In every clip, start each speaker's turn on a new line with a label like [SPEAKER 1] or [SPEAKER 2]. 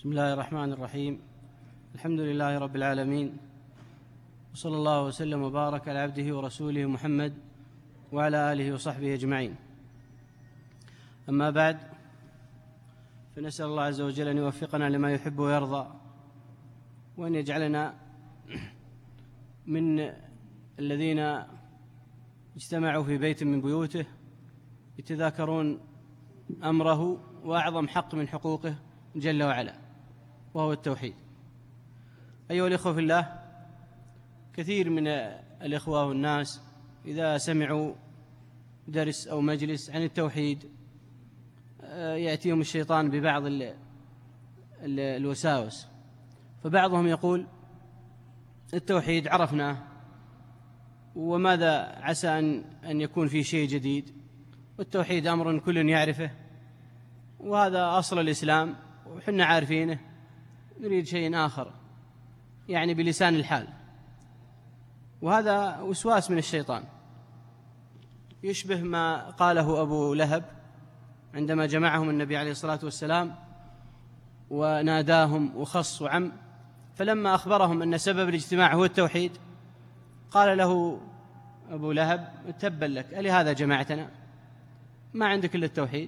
[SPEAKER 1] بسم الله الرحمن الرحيم. الحمد لله رب العالمين، وصلى الله وسلم وبارك على عبده ورسوله محمد وعلى آله وصحبه أجمعين. أما بعد، فنسأل الله عز وجل أن يوفقنا لما يحب ويرضى، وأن يجعلنا من الذين اجتمعوا في بيت من بيوته يتذاكرون أمره وأعظم حق من حقوقه جل وعلا، وهو التوحيد. أيها الإخوة في الله، كثير من الإخوة والناس إذا سمعوا درس أو مجلس عن التوحيد يأتيهم الشيطان ببعض الوساوس، فبعضهم يقول: التوحيد عرفناه، وماذا عسى أن يكون في شيء جديد، والتوحيد أمر كل يعرفه، وهذا أصل الإسلام وحنا عارفينه، نريد شيء آخر يعني بلسان الحال. وهذا وسواس من الشيطان، يشبه ما قاله أبو لهب عندما جمعهم النبي عليه الصلاة والسلام وناداهم وخص وعم، فلما أخبرهم أن سبب الاجتماع هو التوحيد قال له أبو لهب: تبا لك، ألهذا جمعتنا؟ ما عندك إلا التوحيد.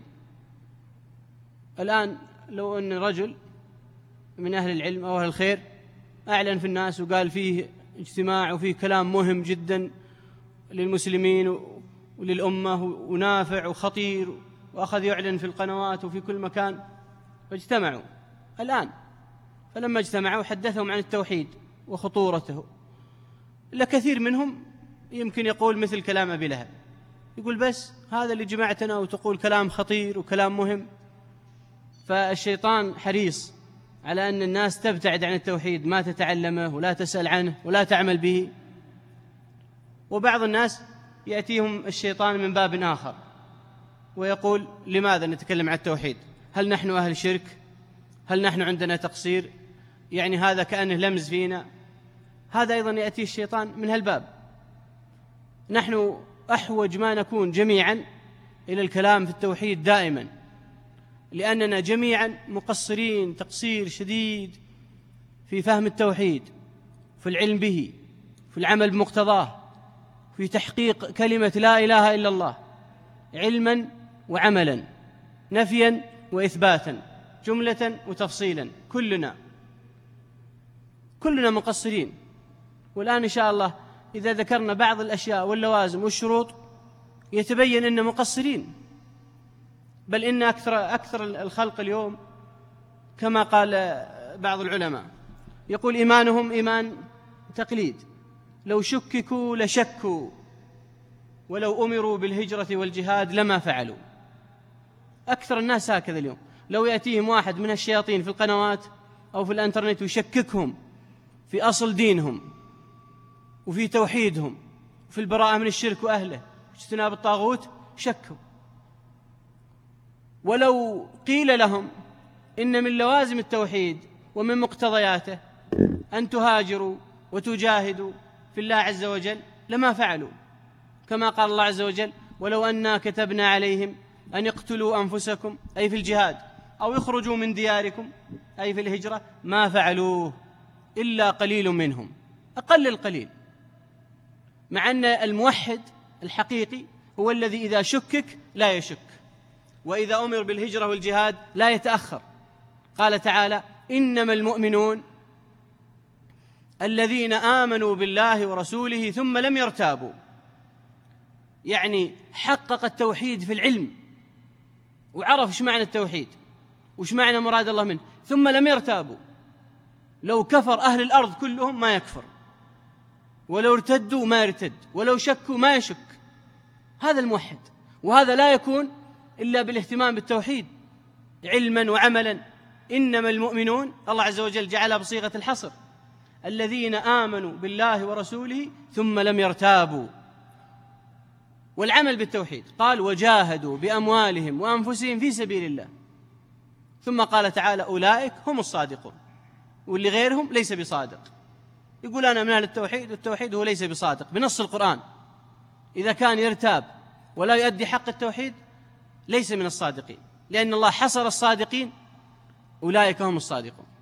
[SPEAKER 1] الآن لو أن رجل من أهل العلم أو أهل الخير أعلن في الناس وقال فيه اجتماع وفيه كلام مهم جدا للمسلمين وللأمة ونافع وخطير، وأخذ يعلن في القنوات وفي كل مكان، فاجتمعوا الآن، فلما اجتمعوا حدثهم عن التوحيد وخطورته، لكثير منهم يمكن يقول مثل كلام أبي لهب، يقول: بس هذا اللي جمعتنا وتقول كلام خطير وكلام مهم. فالشيطان حريص على أن الناس تبتعد عن التوحيد، ما تتعلمه ولا تسأل عنه ولا تعمل به. وبعض الناس يأتيهم الشيطان من باب آخر ويقول: لماذا نتكلم عن التوحيد؟ هل نحن أهل شرك؟ هل نحن عندنا تقصير؟ يعني هذا كأنه لمز فينا. هذا أيضا يأتي الشيطان من هالباب. نحن أحوج ما نكون جميعا إلى الكلام في التوحيد دائما، لأننا جميعا مقصرين تقصير شديد في فهم التوحيد، في العلم به، في العمل بمقتضاه، في تحقيق كلمة لا إله إلا الله علما وعملا، نفيا وإثباتا، جملة وتفصيلا. كلنا مقصرين. والآن إن شاء الله إذا ذكرنا بعض الأشياء واللوازم والشروط يتبين أننا مقصرين، بل إن أكثر الخلق اليوم كما قال بعض العلماء يقول: إيمانهم إيمان تقليد، لو شككوا لشكوا، ولو أمروا بالهجرة والجهاد لما فعلوا. أكثر الناس هكذا اليوم، لو يأتيهم واحد من الشياطين في القنوات أو في الإنترنت ويشككهم في أصل دينهم وفي توحيدهم وفي البراءة من الشرك وأهله واجتناب الطاغوت، شكوا. ولو قيل لهم إن من لوازم التوحيد ومن مقتضياته أن تهاجروا وتجاهدوا في الله عز وجل لما فعلوا، كما قال الله عز وجل: ولو أنا كتبنا عليهم أن اقتلوا أنفسكم، أي في الجهاد، أو يخرجوا من دياركم، أي في الهجرة، ما فعلوه إلا قليل منهم، أقل القليل. مع أن الموحد الحقيقي هو الذي إذا شكك لا يشك، وإذا أمر بالهجرة والجهاد لا يتأخر. قال تعالى: إنما المؤمنون الذين آمنوا بالله ورسوله ثم لم يرتابوا. يعني حقق التوحيد في العلم وعرف ايش معنى التوحيد وايش معنى مراد الله منه، ثم لم يرتابوا. لو كفر أهل الأرض كلهم ما يكفر، ولو ارتدوا ما يرتد، ولو شكوا ما يشك. هذا الموحد، وهذا لا يكون إلا بالاهتمام بالتوحيد علما وعملا. إنما المؤمنون، الله عز وجل جعلها بصيغة الحصر، الذين آمنوا بالله ورسوله ثم لم يرتابوا. والعمل بالتوحيد قال: وجاهدوا بأموالهم وأنفسهم في سبيل الله. ثم قال تعالى: أولئك هم الصادقون. واللي غيرهم ليس بصادق. يقول: أنا من أهل التوحيد، التوحيد هو ليس بصادق بنص القرآن. إذا كان يرتاب ولا يؤدي حق التوحيد ليس من الصادقين، لأن الله حصر الصادقين: أولئك هم الصادقون.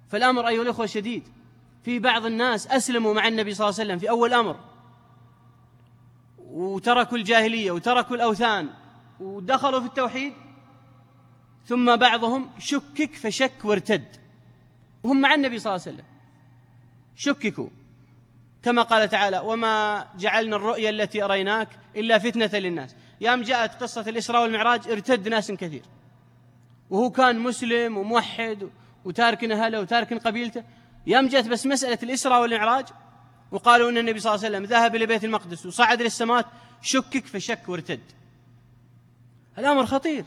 [SPEAKER 1] فالأمر أيها الأخوة شديد. في بعض الناس أسلموا مع النبي صلى الله عليه وسلم في أول أمر وتركوا الجاهلية وتركوا الأوثان ودخلوا في التوحيد، ثم بعضهم شكك فشك وارتد وهم مع النبي صلى الله عليه وسلم، شككوا كما قال تعالى: وما جعلنا الرؤيا التي أريناك إلا فتنة للناس. يوم جاءت قصة الإسراء والمعراج ارتد ناس كثير، وهو كان مسلم وموحد وتارك أهله وتارك قبيلته. يوم جاءت بس مسألة الإسراء والمعراج وقالوا أن النبي صلى الله عليه وسلم ذهب إلى بيت المقدس وصعد للسماوات، شكك فشك وارتد. الأمر خطير.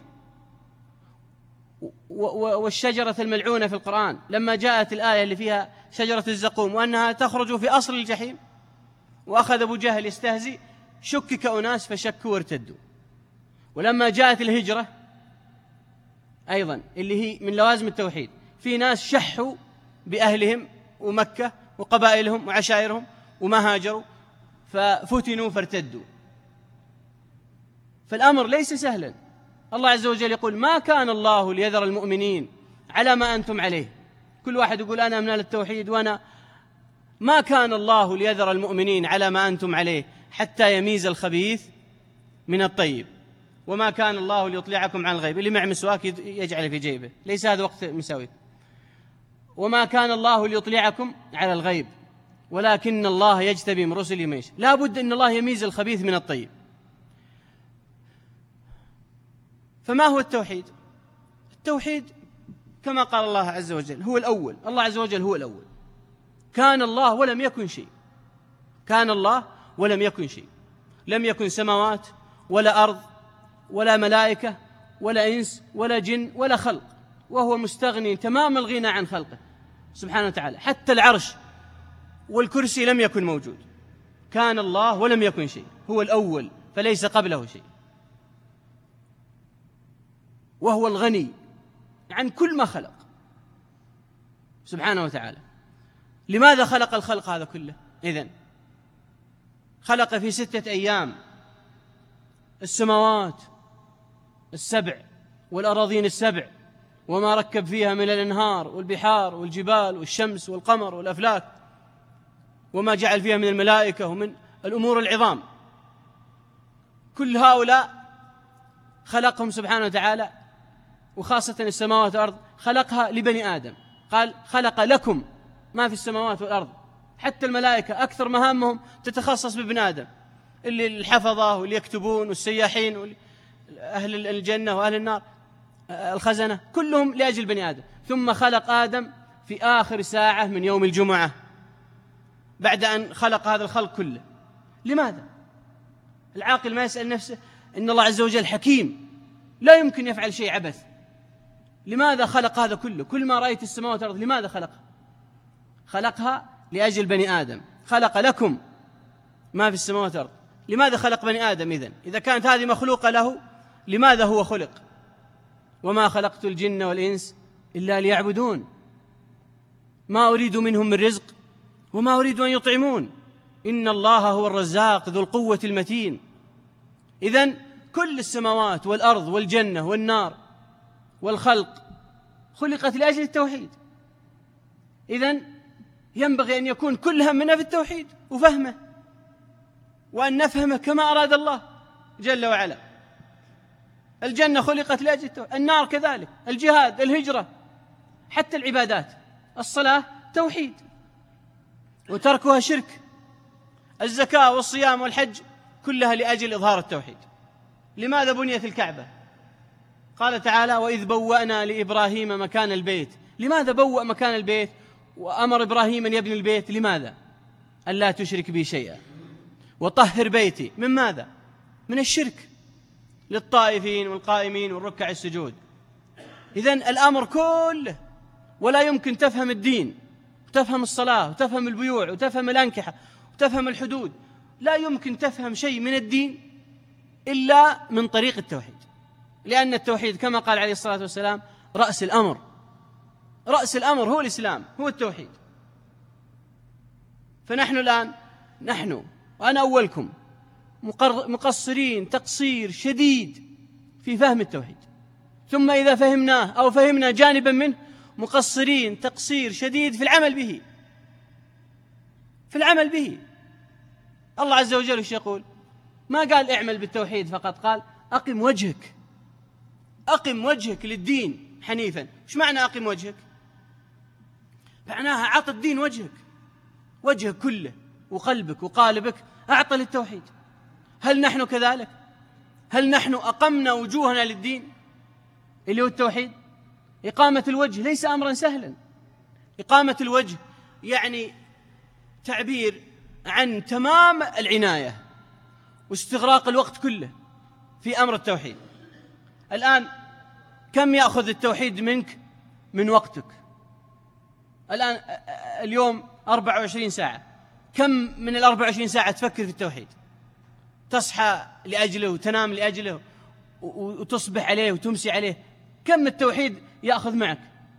[SPEAKER 1] والشجرة الملعونة في القرآن لما جاءت الآية اللي فيها شجرة الزقوم وأنها تخرج في أصل الجحيم، وأخذ أبو جهل يستهزئ، شكك أناس فشكوا وارتدوا. ولما جاءت الهجرة أيضا اللي هي من لوازم التوحيد، في ناس شحوا بأهلهم ومكة وقبائلهم وعشائرهم وما هاجروا ففتنوا فارتدوا. فالأمر ليس سهلا. الله عز وجل يقول: ما كان الله ليذر المؤمنين على ما أنتم عليه. كل واحد يقول أنا من أهل التوحيد وأنا، ما كان الله ليذر المؤمنين على ما أنتم عليه حتى يميز الخبيث من الطيب، وما كان الله ليطلعكم عن الغيب. اللي مع مسواك يجعل في جيبه، ليس هذا وقت مساوي. وما كان الله ليطلعكم على الغيب ولكن الله يجتبي من رسله من يشاء. لا بد أن الله يميز الخبيث من الطيب. فما هو التوحيد؟ التوحيد كما قال الله عز وجل هو الأول. الله عز وجل هو الأول. كان الله ولم يكن شيء. كان الله ولم يكن شيء. لم يكن سماوات ولا أرض ولا ملائكة ولا إنس ولا جن ولا خلق، وهو مستغني تمام الغنى عن خلقه سبحانه وتعالى. حتى العرش والكرسي لم يكن موجود. كان الله ولم يكن شيء، هو الأول فليس قبله شيء، وهو الغني عن كل ما خلق سبحانه وتعالى. لماذا خلق الخلق هذا كله؟ إذن خلق في 6 أيام السماوات السبع والأراضين السبع وما ركب فيها من الأنهار والبحار والجبال والشمس والقمر والأفلاك، وما جعل فيها من الملائكة ومن الأمور العظام. كل هؤلاء خلقهم سبحانه وتعالى، وخاصة السماوات والأرض خلقها لبني آدم. قال: خلق لكم ما في السماوات والأرض. حتى الملائكة أكثر مهامهم تتخصص بابن آدم، اللي الحفظة واللي يكتبون والسياحين أهل الجنة وأهل النار الخزنة، كلهم لأجل بني آدم. ثم خلق آدم في آخر ساعة من يوم الجمعة بعد أن خلق هذا الخلق كله. لماذا؟ العاقل ما يسأل نفسه إن الله عز وجل حكيم لا يمكن يفعل شيء عبث. لماذا خلق هذا كله؟ كل ما رأيت السماوات والأرض لماذا خلقها؟ خلقها لأجل بني آدم. خلق لكم ما في السماوات والأرض. لماذا خلق بني آدم إذن؟ إذا كانت هذه مخلوقة له، لماذا هو خلق؟ وما خلقت الجن والإنس إلا ليعبدون ما أريد منهم من رزق وما أريد أن يطعمون إن الله هو الرزاق ذو القوة المتين. إذن كل السماوات والأرض والجنة والنار والخلق خلقت لأجل التوحيد. إذن ينبغي أن يكون كل همنا في التوحيد وفهمه، وأن نفهمه كما أراد الله جل وعلا. الجنة خلقت لأجل التوحيد، النار كذلك، الجهاد، الهجرة، حتى العبادات، الصلاة توحيد وتركها شرك، الزكاة والصيام والحج كلها لأجل إظهار التوحيد. لماذا بنيت الكعبة؟ قال تعالى: وإذ بوأنا لإبراهيم مكان البيت. لماذا بوأ مكان البيت وأمر إبراهيم أن يبني البيت؟ لماذا؟ ألا تشرك بي شيئا وطهر بيتي من ماذا؟ من الشرك، للطائفين والقائمين والركع السجود. إذن الأمر كله. ولا يمكن تفهم الدين وتفهم الصلاة وتفهم البيوع وتفهم الأنكحة وتفهم الحدود، لا يمكن تفهم شيء من الدين إلا من طريق التوحيد، لأن التوحيد كما قال عليه الصلاة والسلام رأس الأمر. رأس الأمر هو الإسلام، هو التوحيد. فنحن الآن وأنا أولكم مقصرين تقصير شديد في فهم التوحيد. ثم إذا فهمناه أو فهمنا جانبا منه مقصرين تقصير شديد في العمل به، في العمل به. الله عز وجل وش يقول؟ ما قال اعمل بالتوحيد فقط، قال أقم وجهك، أقم وجهك للدين حنيفا. وش معنى أقم وجهك؟ معناها أعط الدين وجهك، وجهك كله وقلبك وقالبك أعطى للتوحيد. هل نحن كذلك؟ هل نحن أقمنا وجوهنا للدين اللي هو التوحيد؟ إقامة الوجه ليس أمرا سهلا. إقامة الوجه يعني تعبير عن تمام العناية واستغراق الوقت كله في أمر التوحيد. الآن كم يأخذ التوحيد منك من وقتك؟ الآن اليوم 24 ساعة، كم من 24 ساعة تفكر في التوحيد؟ تصحى لأجله وتنام لأجله وتصبح عليه وتمسي عليه، كم التوحيد يأخذ معك؟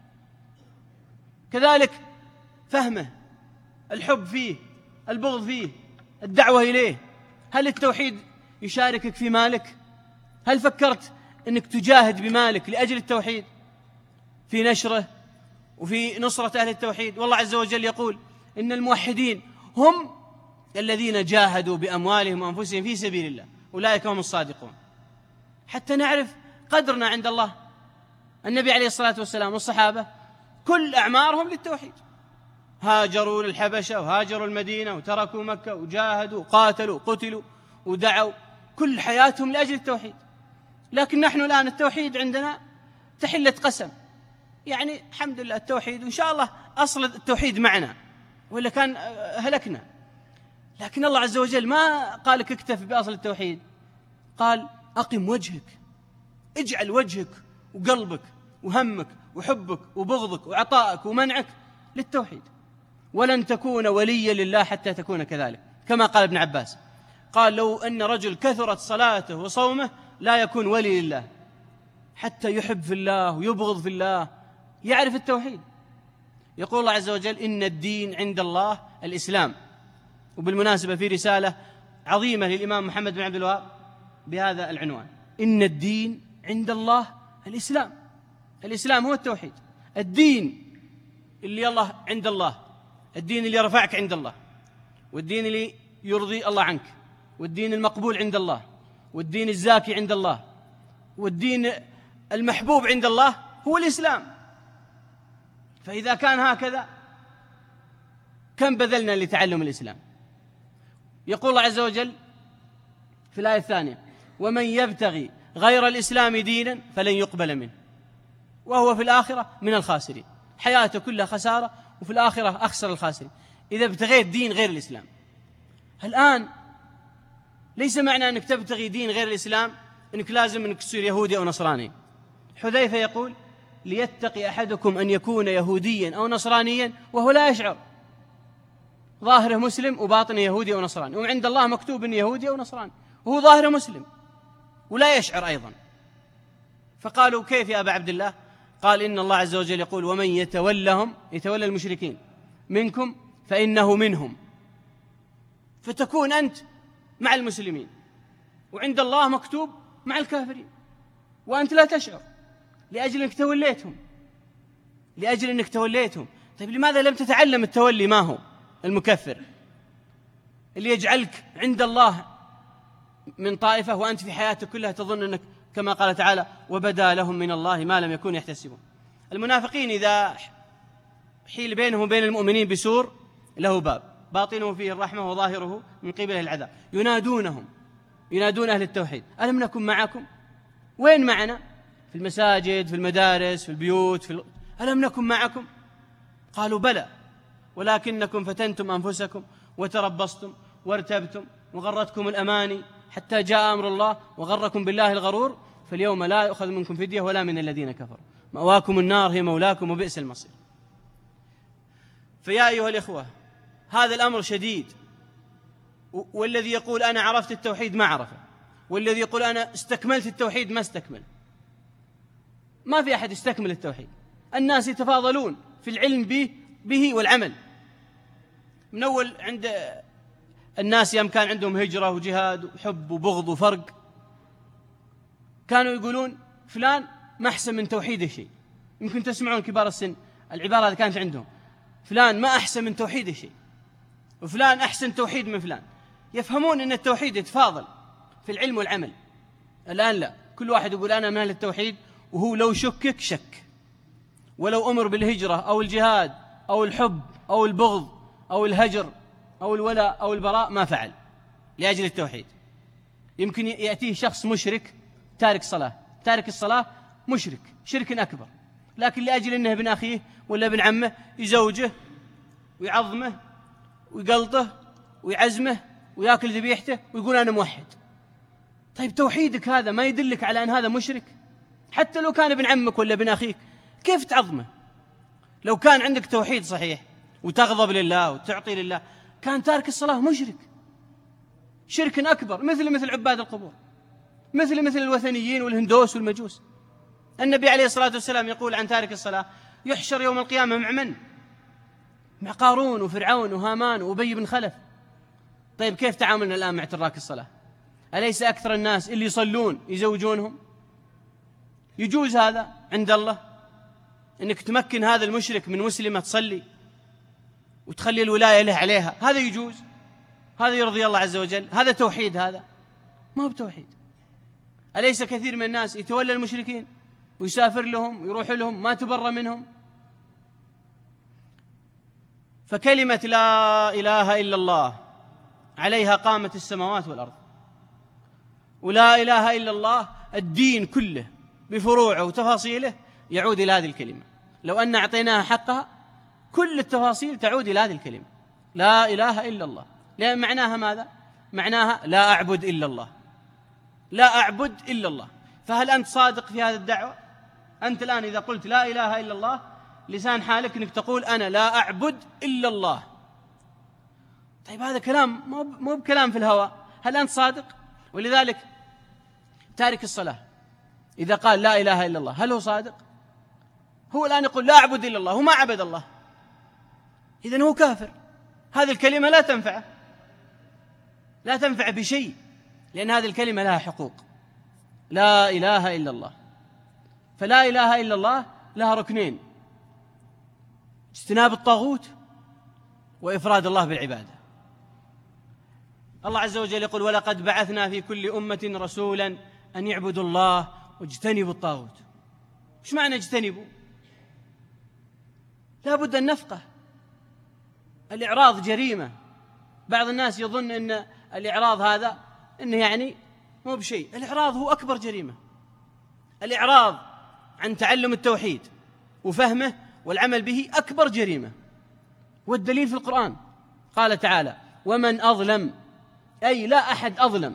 [SPEAKER 1] كذلك فهمه، الحب فيه، البغض فيه، الدعوة إليه. هل التوحيد يشاركك في مالك؟ هل فكرت أنك تجاهد بمالك لأجل التوحيد في نشره وفي نصرة أهل التوحيد؟ والله عز وجل يقول إن الموحدين هم الذين جاهدوا بأموالهم وأنفسهم في سبيل الله، أولئك هم الصادقون. حتى نعرف قدرنا عند الله. النبي عليه الصلاة والسلام والصحابة كل أعمارهم للتوحيد، هاجروا للحبشة وهاجروا المدينة وتركوا مكة وجاهدوا وقاتلوا وقتلوا ودعوا، كل حياتهم لأجل التوحيد. لكن نحن الآن التوحيد عندنا تحلة قسم، يعني الحمد لله التوحيد، وإن شاء الله أصل التوحيد معنا ولا كان هلكنا. لكن الله عز وجل ما قالك اكتف بأصل التوحيد، قال أقم وجهك، اجعل وجهك وقلبك وهمك وحبك وبغضك وعطائك ومنعك للتوحيد. ولن تكون وليا لله حتى تكون كذلك، كما قال ابن عباس، قال لو أن رجل كثرت صلاته وصومه لا يكون ولي لله حتى يحب في الله ويبغض في الله، يعرف التوحيد. يقول الله عز وجل إن الدين عند الله الإسلام. وبالمناسبة في رسالة عظيمة للإمام محمد بن عبد الوهاب بهذا العنوان: إن الدين عند الله الإسلام. الإسلام هو التوحيد، الدين اللي الله عند الله، الدين اللي رفعك عند الله، والدين اللي يرضي الله عنك، والدين المقبول عند الله، والدين الزاكي عند الله، والدين المحبوب عند الله هو الإسلام. فإذا كان هكذا كم بذلنا لتعلم الإسلام؟ يقول الله عز وجل في الآية الثانية: ومن يبتغي غير الإسلام دينا فلن يقبل منه وهو في الآخرة من الخاسرين. حياته كلها خسارة، وفي الآخرة أخسر الخاسرين إذا ابتغيت دين غير الإسلام. الآن ليس معنى أنك تبتغي دين غير الإسلام أنك لازم أنك تصير يهودي أو نصراني. حذيفة يقول: ليتقي أحدكم أن يكون يهوديا أو نصرانيا وهو لا يشعر، ظاهره مسلم وباطنه يهودي أو نصراني، وعند الله مكتوب أنه يهودي أو نصراني وهو ظاهره مسلم ولا يشعر أيضا. فقالوا: كيف يا أبا عبد الله؟ قال: إن الله عز وجل يقول: ومن يتولهم، يتولى المشركين منكم فإنه منهم. فتكون أنت مع المسلمين وعند الله مكتوب مع الكافرين، وأنت لا تشعر لأجل أنك توليتهم، لأجل أنك توليتهم. طيب لماذا لم تتعلم التولي؟ ما هو المكفر اللي يجعلك عند الله من طائفة وأنت في حياتك كلها تظن أنك كما قال تعالى: وبدا لهم من الله ما لم يكونوا يحتسبون. المنافقين إذا حيل بينهم وبين المؤمنين بسور له باب باطنه فيه الرحمة وظاهره من قبله العذاب، ينادون أهل التوحيد: ألم نكن معكم؟ وين معنا؟ في المساجد، في المدارس، في البيوت، ألم نكن معكم؟ قالوا: بلى ولكنكم فتنتم أنفسكم وتربصتم وارتبتم وغرتكم الأماني حتى جاء أمر الله وغركم بالله الغرور فاليوم لا يؤخذ منكم فدية ولا من الذين كفروا مأواكم النار هي مولاكم وبئس المصير. فيا أيها الإخوة، هذا الأمر شديد، والذي يقول أنا عرفت التوحيد ما عرفه، والذي يقول أنا استكملت التوحيد ما استكمل. ما في أحد يستكمل التوحيد، الناس يتفاضلون في العلم به والعمل. من أول عند الناس يوم كان عندهم هجرة وجهاد وحب وبغض وفرق، كانوا يقولون فلان ما أحسن من توحيده شيء. يمكن تسمعون كبار السن العبارة هذه كانت عندهم، فلان ما أحسن من توحيد شيء، وفلان أحسن توحيد من فلان. يفهمون أن التوحيد يتفاضل في العلم والعمل. الآن لا، كل واحد يقول أنا من أهل التوحيد، وهو لو شكك شك، ولو أمر بالهجرة أو الجهاد أو الحب أو البغض أو الهجر أو الولاء أو البراء ما فعل لأجل التوحيد. يمكن يأتيه شخص مشرك تارك صلاة، تارك الصلاة مشرك شرك أكبر، لكن لأجل أنه ابن أخيه ولا ابن عمه يزوجه ويعظمه ويقلطه ويعزمه ويأكل ذبيحته ويقول أنا موحد. طيب توحيدك هذا ما يدلك على أن هذا مشرك؟ حتى لو كان ابن عمك ولا ابن أخيك كيف تعظمه؟ لو كان عندك توحيد صحيح وتغضب لله وتعطي لله، كان تارك الصلاة مشرك شرك أكبر، مثل عباد القبور، مثل الوثنيين والهندوس والمجوس. النبي عليه الصلاة والسلام يقول عن تارك الصلاة يحشر يوم القيامة مع من؟ مع قارون وفرعون وهامان وأبي بن خلف. طيب كيف تعاملنا الآن مع تراك الصلاة؟ أليس أكثر الناس اللي يصلون يزوجونهم؟ يجوز هذا عند الله أنك تمكن هذا المشرك من مسلمة تصلي وتخلي الولاية له عليها؟ هذا يجوز؟ هذا يرضي الله عز وجل؟ هذا توحيد؟ هذا ما هو بتوحيد. أليس كثير من الناس يتولى المشركين ويسافر لهم ويروح لهم ما تبرى منهم؟ فكلمة لا إله إلا الله عليها قامت السماوات والأرض، ولا إله إلا الله الدين كله بفروعه وتفاصيله يعود إلى هذه الكلمة. لو أن أعطيناها حقها كل التفاصيل تعود إلى هذه الكلمة لا إله إلا الله، لأن معناها ماذا؟ معناها لا أعبد إلا الله، لا أعبد إلا الله. فهل أنت صادق في هذه الدعوة؟ أنت الآن إذا قلت لا إله إلا الله لسان حالك أنك تقول أنا لا أعبد إلا الله. طيب هذا كلام مو بكلام في الهواء، هل أنت صادق؟ ولذلك تارك الصلاة إذا قال لا إله إلا الله هل هو صادق؟ هو الآن يقول لا أعبد إلا الله، هو ما عبد الله، إذن هو كافر. هذه الكلمة لا تنفع بشيء، لأن هذه الكلمة لها حقوق. لا إله إلا الله، فلا إله إلا الله لها ركنين: اجتناب الطاغوت وإفراد الله بالعبادة. الله عز وجل يقول ولقد بعثنا في كل أمة رسولا أن يعبدوا الله واجتنبوا الطاغوت. إيش معنى اجتنبوا؟ لا بد أن نفقه. الإعراض جريمة. بعض الناس يظن أن الإعراض هذا أنه يعني مو بشيء. الإعراض هو أكبر جريمة. الإعراض عن تعلم التوحيد وفهمه والعمل به أكبر جريمة. والدليل في القرآن قال تعالى ومن أظلم، أي لا أحد أظلم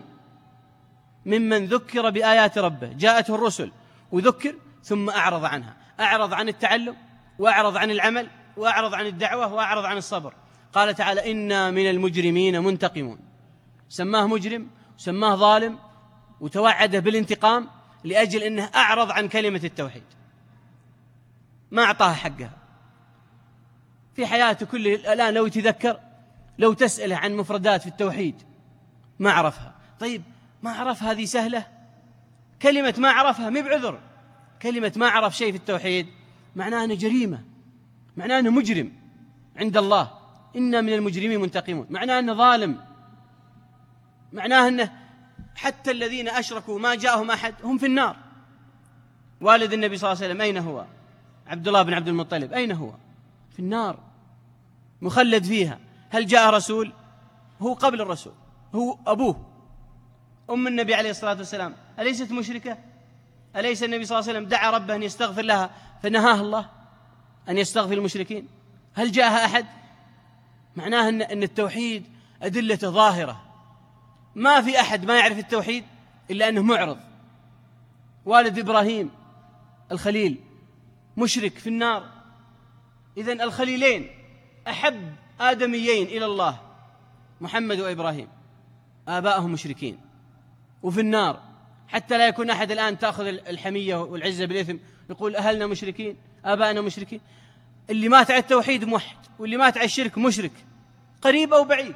[SPEAKER 1] ممن ذكر بآيات ربه، جاءته الرسل وذكر ثم أعرض عنها، أعرض عن التعلم وأعرض عن العمل وأعرض عن الدعوة وأعرض عن الصبر. قال تعالى إنا من المجرمين منتقمون. سماه مجرم وسماه ظالم وتوعده بالانتقام لأجل أنه أعرض عن كلمة التوحيد، ما أعطاها حقها في حياته كله. الآن لو يتذكر، لو تسأله عن مفردات في التوحيد ما عرفها. طيب ما عرف هذه سهلة؟ كلمة ما عرفها مي بعذر. كلمة ما عرف شيء في التوحيد معناه أنه جريمة، معناه أنه مجرم عند الله. إنا من المجرمين منتقمون، معناه أنه ظالم، معناه أنه حتى الذين أشركوا ما جاءهم أحد هم في النار. والد النبي صلى الله عليه وسلم أين هو؟ عبد الله بن عبد المطلب أين هو؟ في النار مخلد فيها. هل جاء رسول؟ هو قبل الرسول، هو أبوه. أم النبي عليه الصلاة والسلام أليست مشركة؟ أليس النبي صلى الله عليه وسلم دعا ربه أن يستغفر لها فنهاه الله أن يستغفر المشركين؟ هل جاءها أحد؟ معناه أن التوحيد أدلته ظاهرة، ما في أحد ما يعرف التوحيد إلا أنه معرض. والد إبراهيم الخليل مشرك في النار. إذن الخليلين أحب آدميين إلى الله محمد وإبراهيم، آباءهم مشركين وفي النار. حتى لا يكون أحد الآن تأخذ الحمية والعزة بالإثم يقول أهلنا مشركين، آباءنا مشركين. اللي مات على التوحيد موحد، واللي مات على الشرك مشرك قريب أو بعيد.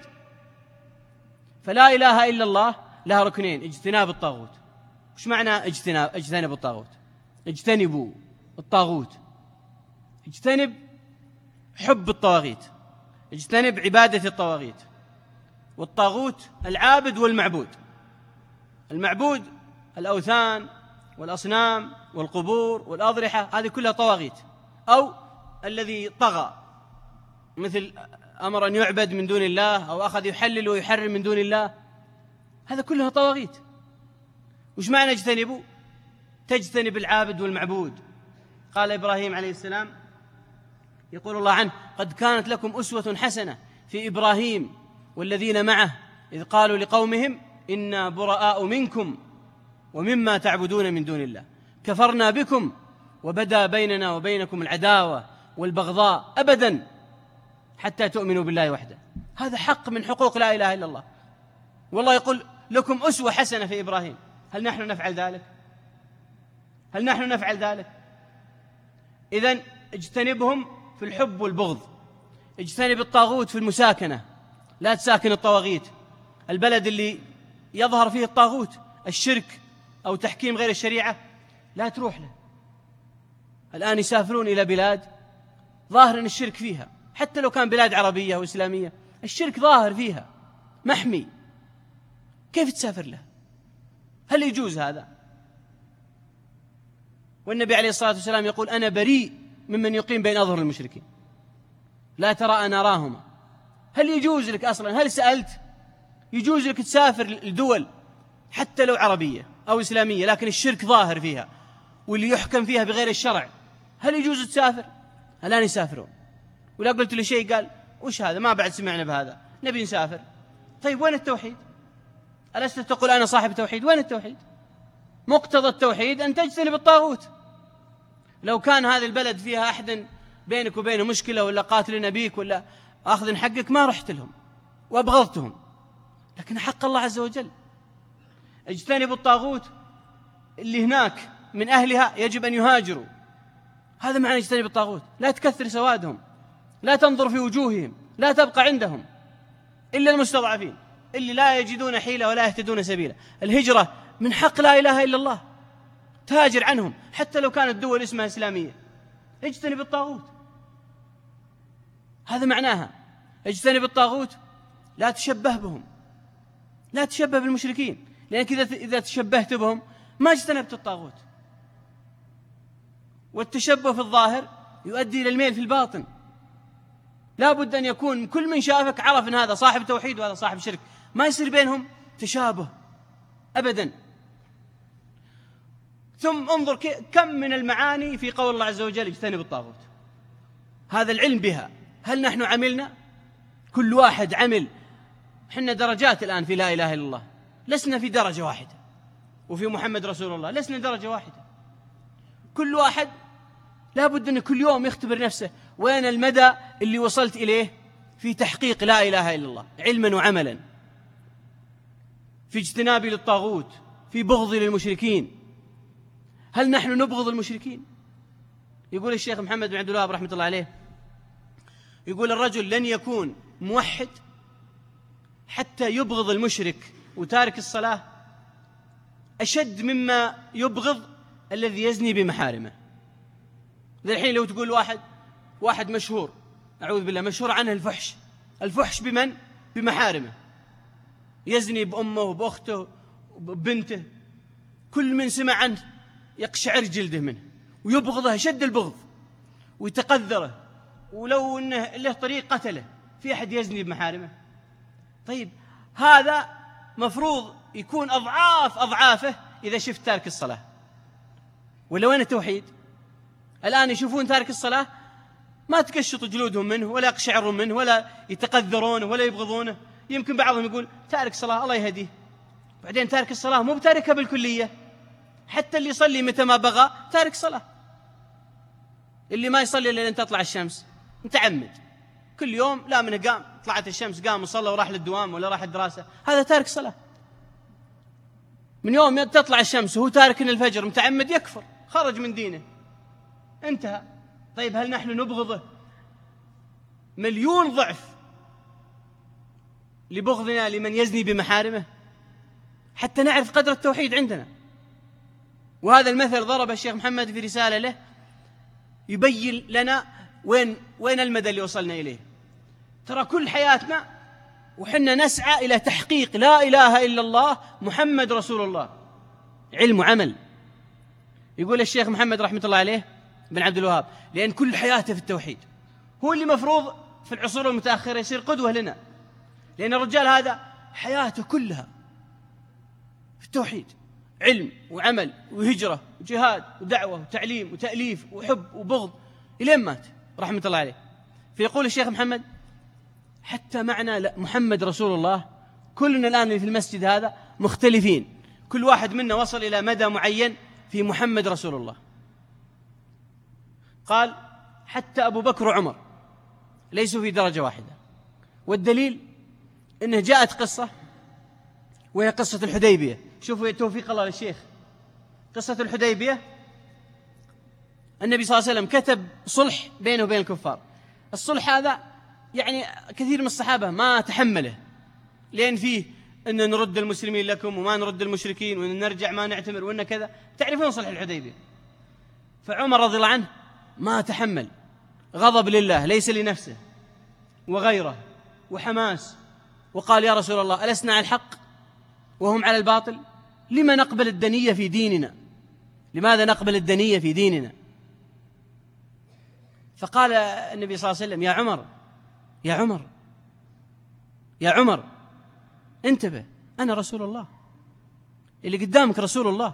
[SPEAKER 1] فلا إله إلا الله لها ركنين: اجتناب الطاغوت. وش معنى اجتناب الطاغوت؟ اجتنبوا الطاغوت. اجتنب حب الطواغيت، اجتنب عبادة الطواغيت. والطاغوت العابد والمعبود. المعبود الأوثان والأصنام والقبور والأضرحة، هذه كلها طواغيت. أو الذي طغى، مثل أمر أن يعبد من دون الله، أو أخذ يحلل ويحرم من دون الله، هذا كلها طواغيت. وش معنى اجتنبوا؟ تجتنب العابد والمعبود. قال إبراهيم عليه السلام، يقول الله عنه: قد كانت لكم أسوة حسنة في إبراهيم والذين معه إذ قالوا لقومهم إنا براء منكم ومما تعبدون من دون الله كفرنا بكم وبدا بيننا وبينكم العداوة والبغضاء أبدا حتى تؤمنوا بالله وحده. هذا حق من حقوق لا إله إلا الله. والله يقول لكم أسوة حسنة في إبراهيم. هل نحن نفعل ذلك؟ هل نحن نفعل ذلك؟ إذن اجتنبهم في الحب والبغض. اجتنب الطاغوت في المساكنة، لا تساكن الطواغيت. البلد اللي يظهر فيه الطاغوت، الشرك أو تحكيم غير الشريعة، لا تروح له. الآن يسافرون إلى بلاد ظاهر أن الشرك فيها، حتى لو كان بلاد عربية وإسلامية، الشرك ظاهر فيها محمي، كيف تسافر له؟ هل يجوز هذا؟ والنبي عليه الصلاة والسلام يقول: أنا بريء ممن يقيم بين أظهر المشركين، لا ترى أن أراهما. هل يجوز لك أصلا؟ هل سألت؟ يجوز لك تسافر لدول حتى لو عربية أو إسلامية لكن الشرك ظاهر فيها واللي يحكم فيها بغير الشرع، هل يجوز تسافر؟ الآن يسافرون. ولا قلت له شيء قال: وش هذا؟ ما بعد سمعنا بهذا، نبي نسافر. طيب وين التوحيد؟ ألست تقول أنا صاحب توحيد؟ وين التوحيد؟ مقتضى التوحيد أن تجتنب الطاغوت. لو كان هذه البلد فيها أحد بينك وبينه مشكلة، ولا قاتل نبيك، ولا أخذ حقك، ما رحت لهم وأبغضتهم، لكن حق الله عز وجل. اجتنبوا الطاغوت اللي هناك من أهلها يجب أن يهاجروا. هذا معنى اجتنب الطاغوت. لا تكثر سوادهم، لا تنظر في وجوههم، لا تبقى عندهم إلا المستضعفين اللي لا يجدون حيلة ولا يهتدون سبيلا. الهجرة من حق لا إله إلا الله، تهاجر عنهم حتى لو كانت دول اسمها إسلامية. اجتنب الطاغوت، هذا معناها. اجتنب الطاغوت، لا تشبه بهم، لا تشبه بالمشركين، لأنك إذا تشبهت بهم ما اجتنبت الطاغوت. والتشبه في الظاهر يؤدي إلى الميل في الباطن. لا بد أن يكون كل من شافك عرف أن هذا صاحب توحيد وهذا صاحب شرك، ما يصير بينهم تشابه أبدا. ثم انظر كم من المعاني في قول الله عز وجل: اجتنب الطاغوت. هذا العلم بها، هل نحن عملنا؟ كل واحد عمل. حنا درجات الآن في لا إله إلا الله، لسنا في درجة واحدة، وفي محمد رسول الله لسنا درجة واحدة. كل واحد لا بد أن كل يوم يختبر نفسه، وين المدى اللي وصلت إليه في تحقيق لا إله إلا الله علما وعملا، في اجتنابي للطاغوت، في بغضي للمشركين. هل نحن نبغض المشركين؟ يقول الشيخ محمد بن عبد الوهاب رحمة الله عليه، يقول: الرجل لن يكون موحد حتى يبغض المشرك وتارك الصلاة أشد مما يبغض الذي يزني بمحارمه. الحين لو تقول واحد مشهور، أعوذ بالله، مشهور عنه الفحش بمن؟ بمحارمه، يزني بأمه وبأخته وبنته، كل من سمع عنه يقشعر جلده منه ويبغضه شد البغض ويتقذره، ولو أنه له طريق قتله. في أحد يزني بمحارمه؟ طيب هذا مفروض يكون أضعافه إذا شفت تارك الصلاة. ولا وين التوحيد؟ الآن يشوفون تارك الصلاة ما تكشط جلودهم منه، ولا يقشعرون منه، ولا يتقذرونه، ولا يبغضونه. يمكن بعضهم يقول تارك صلاة الله يهديه، بعدين تارك الصلاة مو بتاركها بالكلية، حتى اللي يصلي متى ما بغى تارك صلاة. اللي ما يصلي إلا لين تطلع الشمس متعمد، كل يوم لا من قام طلعت الشمس قام وصلى وراح للدوام ولا راح الدراسة، هذا تارك صلاة. من يوم تطلع الشمس وهو تارك الفجر متعمد يكفر، خرج من دينه، انتهى. طيب هل نحن نبغضه 1,000,000 ضعف لبغضنا لمن يزني بمحارمه؟ حتى نعرف قدر التوحيد عندنا. وهذا المثل ضرب الشيخ محمد في رسالة له يبين لنا وين المدى اللي وصلنا إليه؟ ترى كل حياتنا وحنا نسعى إلى تحقيق لا إله إلا الله محمد رسول الله، علم وعمل. يقول الشيخ محمد رحمة الله عليه بن عبد الوهاب: لأن كل حياته في التوحيد، هو اللي مفروض في العصور المتأخرة يصير قدوة لنا، لأن الرجال هذا حياته كلها في التوحيد، علم وعمل وهجرة وجهاد ودعوة وتعليم وتأليف وحب وبغض إلين مات رحمة الله عليه. فيقول الشيخ محمد: حتى معنى محمد رسول الله كلنا الآن اللي في المسجد هذا مختلفين، كل واحد منا وصل إلى مدى معين في محمد رسول الله. قال: حتى أبو بكر وعمر ليسوا في درجة واحدة، والدليل أنه جاءت قصة وهي قصة الحديبية. شوفوا توفيق الله للشيخ، قصة الحديبية النبي صلى الله عليه وسلم كتب صلح بينه وبين الكفار. الصلح هذا يعني كثير من الصحابة ما تحمله، لأن فيه أن نرد المسلمين لكم وما نرد المشركين، وأن نرجع ما نعتمر، وأن كذا. تعرفون صلح الحديبية. فعمر رضي الله عنه ما تحمل، غضب لله ليس لنفسه وغيره وحماس، وقال: يا رسول الله ألسنا على الحق وهم على الباطل؟ لما نقبل الدنية في ديننا؟ لماذا نقبل الدنية في ديننا؟ فقال النبي صلى الله عليه وسلم: يا عمر انتبه، أنا رسول الله، اللي قدامك رسول الله،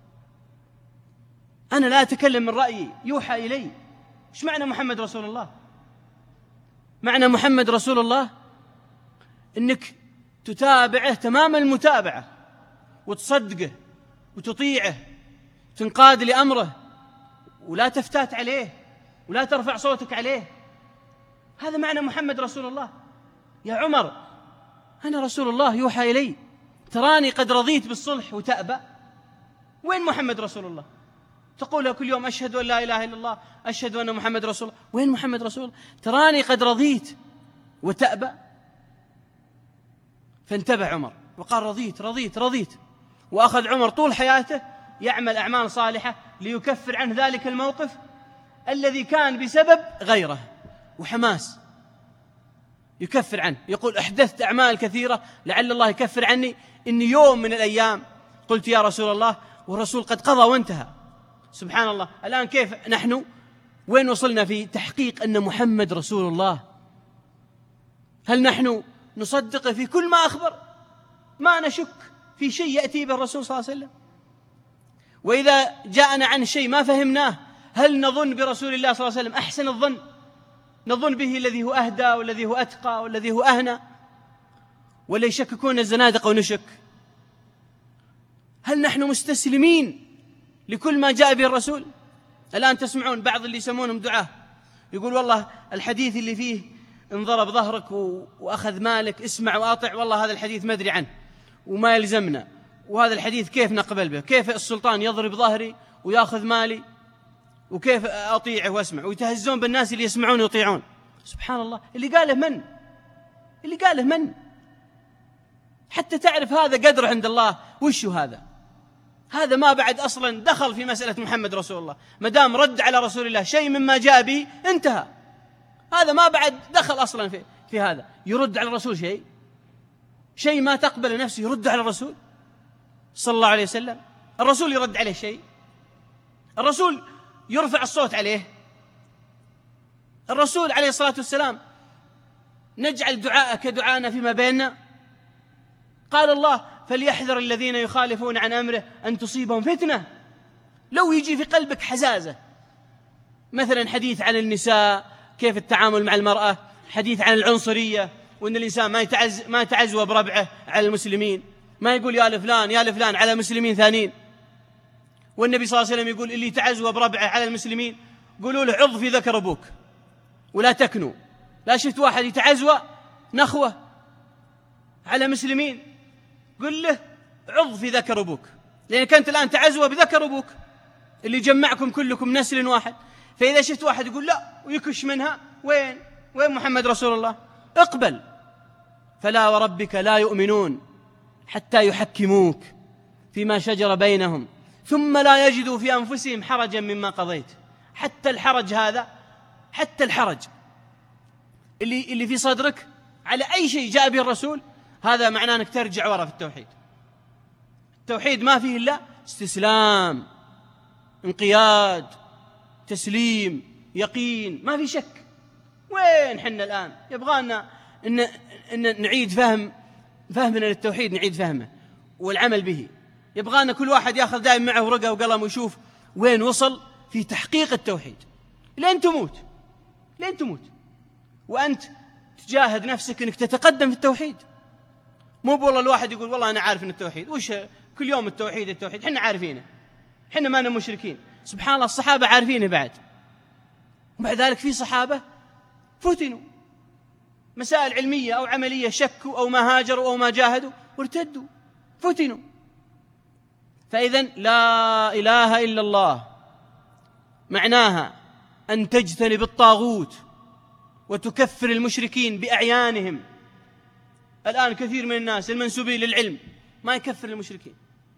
[SPEAKER 1] أنا لا أتكلم من رأيي، يوحى إلي. إيش معنى محمد رسول الله؟ معنى محمد رسول الله إنك تتابعه تمام المتابعة، وتصدقه وتطيعه، تنقاد لأمره، ولا تفتات عليه ولا ترفع صوتك عليه. هذا معنى محمد رسول الله. يا عمر أنا رسول الله يوحى إلي، تراني قد رضيت بالصلح وتأبى. وين محمد رسول الله؟ تقولها كل يوم: أشهد أن لا إله إلا الله، أشهد أن محمد رسول الله. وين محمد رسول الله؟ تراني قد رضيت وتأبى. فانتبه عمر وقال: رضيت. وأخذ عمر طول حياته يعمل أعمال صالحة ليكفر عنه ذلك الموقف الذي كان بسبب غيره وحماس، يكفر عنه. يقول: أحدثت أعمال كثيرة لعل الله يكفر عني، إني يوم من الأيام قلت يا رسول الله، والرسول قد قضى وانتهى. سبحان الله. الآن كيف نحن وين وصلنا في تحقيق أن محمد رسول الله؟ هل نحن نصدق في كل ما أخبر؟ ما نشك في شيء يأتي به الرسول صلى الله عليه وسلم. وإذا جاءنا عن شيء ما فهمناه، هل نظن برسول الله صلى الله عليه وسلم أحسن الظن؟ نظن به الذي هو أهدى والذي هو أتقى والذي هو أهنى، ولا يشككون الزنادقة ونشك؟ هل نحن مستسلمين لكل ما جاء به الرسول؟ الآن تسمعون بعض اللي يسمونهم دعاة يقول: والله الحديث اللي فيه انضرب ظهرك وأخذ مالك، اسمع وأطع، والله هذا الحديث ما أدري عنه وما يلزمنا، وهذا الحديث كيف نقبل به؟ كيف السلطان يضرب ظهري ويأخذ مالي، وكيف أطيعه وأسمع؟ ويتهزون بالناس اللي يسمعون ويطيعون. سبحان الله. اللي قاله من؟ حتى تعرف هذا قدره عند الله وشو هذا ما بعد أصلا دخل في مسألة محمد رسول الله، مدام رد على رسول الله شيء مما جاء به انتهى. هذا ما بعد دخل أصلا في هذا. يرد على الرسول شيء ما تقبل نفسه، يرد على الرسول صلى الله عليه وسلم. الرسول يرد عليه شيء؟ الرسول يرفع الصوت عليه؟ الرسول عليه الصلاة والسلام نجعل دعاء كدعانا فيما بيننا؟ قال الله: فليحذر الذين يخالفون عن أمره أن تصيبهم فتنة. لو يجي في قلبك حزازة، مثلا حديث عن النساء، كيف التعامل مع المرأة، حديث عن العنصرية، وأن الإنسان ما يتعزوى بربعه على المسلمين، ما يقول يا لفلان على مسلمين ثانيين. والنبي صلى الله عليه وسلم يقول: اللي يتعزوى بربعه على المسلمين قولوا له عض في ذكر أبوك ولا تكنوا. لا شفت واحد يتعزوى نخوة على مسلمين، قل له عض في ذكر أبوك، لأنك أنت الآن تعزوى بذكر أبوك اللي جمعكم كلكم نسل واحد. فإذا شفت واحد يقول لا ويكش منها، وين محمد رسول الله؟ اقبل. فلا وربك لا يؤمنون حتى يحكموك فيما شجر بينهم ثم لا يجدوا في أنفسهم حرجا مما قضيت. حتى الحرج هذا حتى الحرج اللي في صدرك على أي شيء جاء به الرسول، هذا معناه أنك ترجع وراء في التوحيد. التوحيد ما فيه إلا استسلام، انقياد، تسليم، يقين، ما في شك. وين حنا الآن؟ يبغانا إن نعيد فهمنا للتوحيد، نعيد فهمه والعمل به. يبغانا كل واحد يأخذ دائما معه ورقة وقلم ويشوف وين وصل في تحقيق التوحيد لين تموت، وأنت تجاهد نفسك أنك تتقدم في التوحيد. مو والله الواحد يقول والله أنا عارف أن التوحيد وش كل يوم التوحيد حنا عارفينه، حنا ما مشركين. سبحان الله، الصحابة عارفينه بعد، ومع ذلك في صحابة فتنوا مسائل علمية أو عملية، شكوا أو ما هاجروا أو ما جاهدوا وارتدوا، فتنوا. فإذن لا إله إلا الله معناها أن تجتنب الطاغوت وتكفر المشركين بأعيانهم. الآن كثير من الناس المنسوبين للعلم ما يكفر المشركين،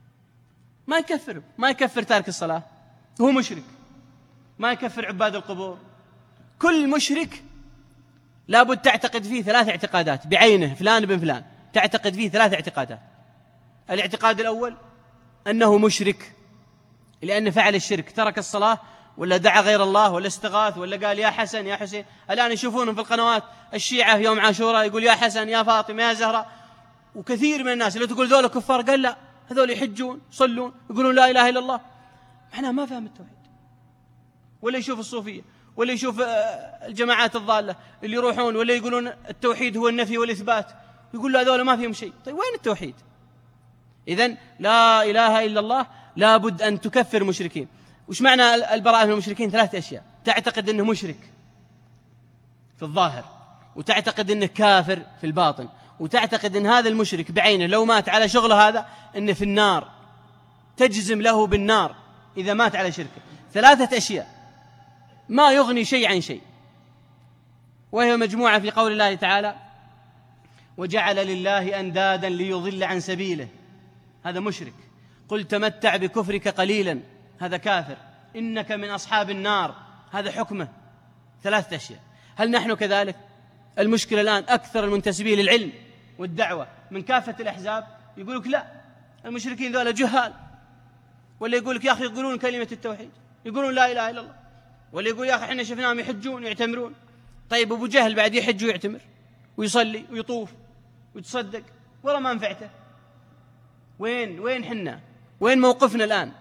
[SPEAKER 1] ما يكفر تارك الصلاة، هو مشرك. ما يكفر عباد القبور. كل مشرك لابد تعتقد فيه 3 اعتقادات بعينه، فلان بن فلان، تعتقد فيه 3 اعتقادات. الاعتقاد الأول أنه مشرك لأن فعل الشرك، ترك الصلاة ولا دعا غير الله ولا استغاث ولا قال يا حسن يا حسين. الآن يشوفونهم في القنوات الشيعة في يوم عاشوراء يقول يا حسن يا فاطمة يا زهرة. وكثير من الناس اللي تقول ذولا كفار، قال لا، هذول يحجون يصلون يقولون لا إله إلا الله، معناه ما فهم التوحيد. ولا يشوف الصوفية ولا يشوف الجماعات الضالة اللي يروحون ولا يقولون التوحيد هو النفي والإثبات، يقول لا هذول ما فيهم شيء. طيب وين التوحيد؟ إذن لا إله إلا الله لابد أن تكفر مشركين. وش معنى البراءة من المشركين؟ 3 أشياء: تعتقد أنه مشرك في الظاهر، وتعتقد أنه كافر في الباطن، وتعتقد أن هذا المشرك بعينه لو مات على شغله هذا أنه في النار، تجزم له بالنار إذا مات على شركه. 3 أشياء ما يغني شيء عن شيء، وهي مجموعة في قول الله تعالى: وجعل لله أندادا ليضل عن سبيله، هذا مشرك. قل تمتع بكفرك قليلا، هذا كافر. إنك من أصحاب النار، هذا حكمه. 3 أشياء. هل نحن كذلك؟ المشكلة الآن أكثر المنتسبين للعلم والدعوة من كافة الأحزاب يقولك لا، المشركين ذولا جهال، ولا يقولك يا أخي يقولون كلمة التوحيد، يقولون لا إله إلا الله، ولا يقول يا أخي إحنا شفناهم يحجون ويعتمرون. طيب أبو جهل بعد يحج ويعتمر ويصلي ويطوف ويتصدق، ولا ما نفعته. وين حنا؟ وين موقفنا الآن؟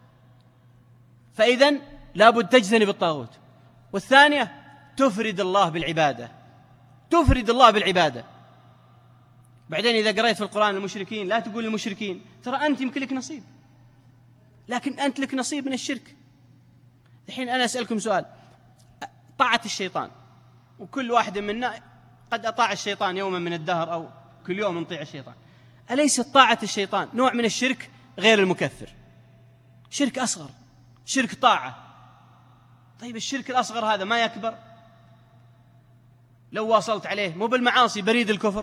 [SPEAKER 1] فإذن لابد تجتنب الطاغوت. والثانية تفرد الله بالعبادة. بعدين إذا قرأت في القرآن المشركين، لا تقول المشركين، ترى أنت يمكن لك نصيب، لكن أنت لك نصيب من الشرك. الحين أنا أسألكم سؤال: طاعة الشيطان، وكل واحد منا قد أطاع الشيطان يوما من الدهر أو كل يوم نطيع الشيطان، أليس طاعة الشيطان نوع من الشرك غير المكفر؟ شرك أصغر، شرك طاعة. طيب الشرك الأصغر هذا ما يكبر لو واصلت عليه؟ مو بالمعاصي بريد الكفر؟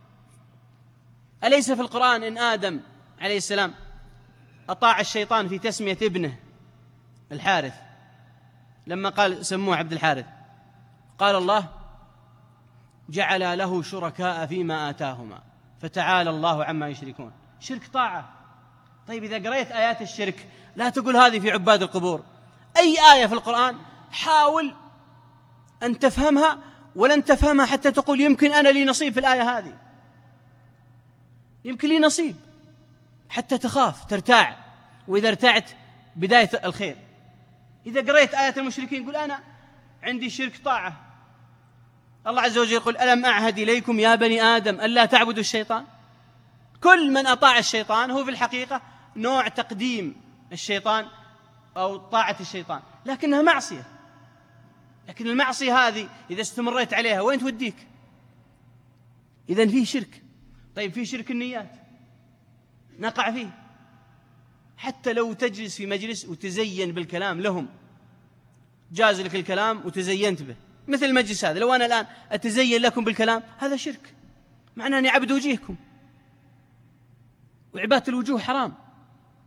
[SPEAKER 1] أليس في القرآن إن آدم عليه السلام أطاع الشيطان في تسمية ابنه الحارث، لما قال سموه عبد الحارث، قال الله: جعل له شركاء فيما آتاهما فتعالى الله عما يشركون. شرك طاعة. طيب إذا قرأت آيات الشرك لا تقول هذه في عباد القبور. أي آية في القرآن حاول أن تفهمها، ولن تفهمها حتى تقول يمكن أنا لي نصيب في الآية هذه، يمكن لي نصيب، حتى تخاف ترتاع. وإذا ارتعت بداية الخير. إذا قرأت آيات المشركين قل أنا عندي شرك طاعة. الله عز وجل يقول: ألم أعهد إليكم يا بني آدم ألا تعبدوا الشيطان. كل من أطاع الشيطان هو في الحقيقة نوع تقديم الشيطان أو طاعة الشيطان، لكنها معصية. لكن المعصية هذه إذا استمريت عليها وين توديك؟ إذن فيه شرك. طيب فيه شرك النيات، نقع فيه. حتى لو تجلس في مجلس وتزين بالكلام لهم، جاز لك الكلام وتزينت به، مثل المجلس هذا، لو أنا الآن أتزين لكم بالكلام، هذا شرك، معناه أني عبد وجيهكم، وعبادة الوجوه حرام.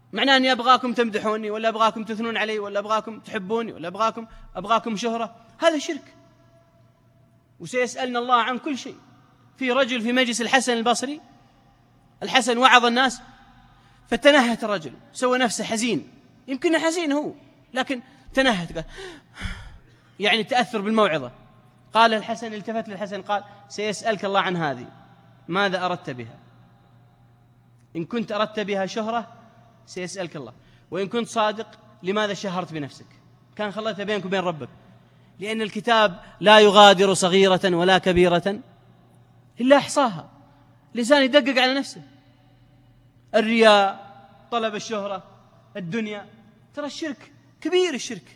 [SPEAKER 1] معناه أني أبغاكم تمدحوني، ولا أبغاكم تثنون علي، ولا أبغاكم تحبوني، ولا أبغاكم شهرة. هذا شرك، وسيسألنا الله عن كل شيء. في رجل في مجلس الحسن البصري، الحسن وعظ الناس فتنهت الرجل، سوى نفسه حزين، يمكن حزين هو، لكن تنهت، قال يعني تأثر بالموعظة. قال الحسن، التفت للحسن قال: سيسألك الله عن هذه، ماذا أردت بها؟ إن كنت أردت بها شهرة سيسألك الله، وإن كنت صادق لماذا شهرت بنفسك؟ كان خليتها بينك وبين ربك. لأن الكتاب لا يغادر صغيرة ولا كبيرة إلا أحصاها. الإنسان يدقق على نفسه. الرياء، طلب الشهرة، الدنيا، ترى الشرك كبير.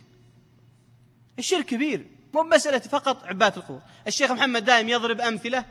[SPEAKER 1] الشرك كبير، مو مسألة فقط عبادة القبور. الشيخ محمد دائم يضرب أمثلة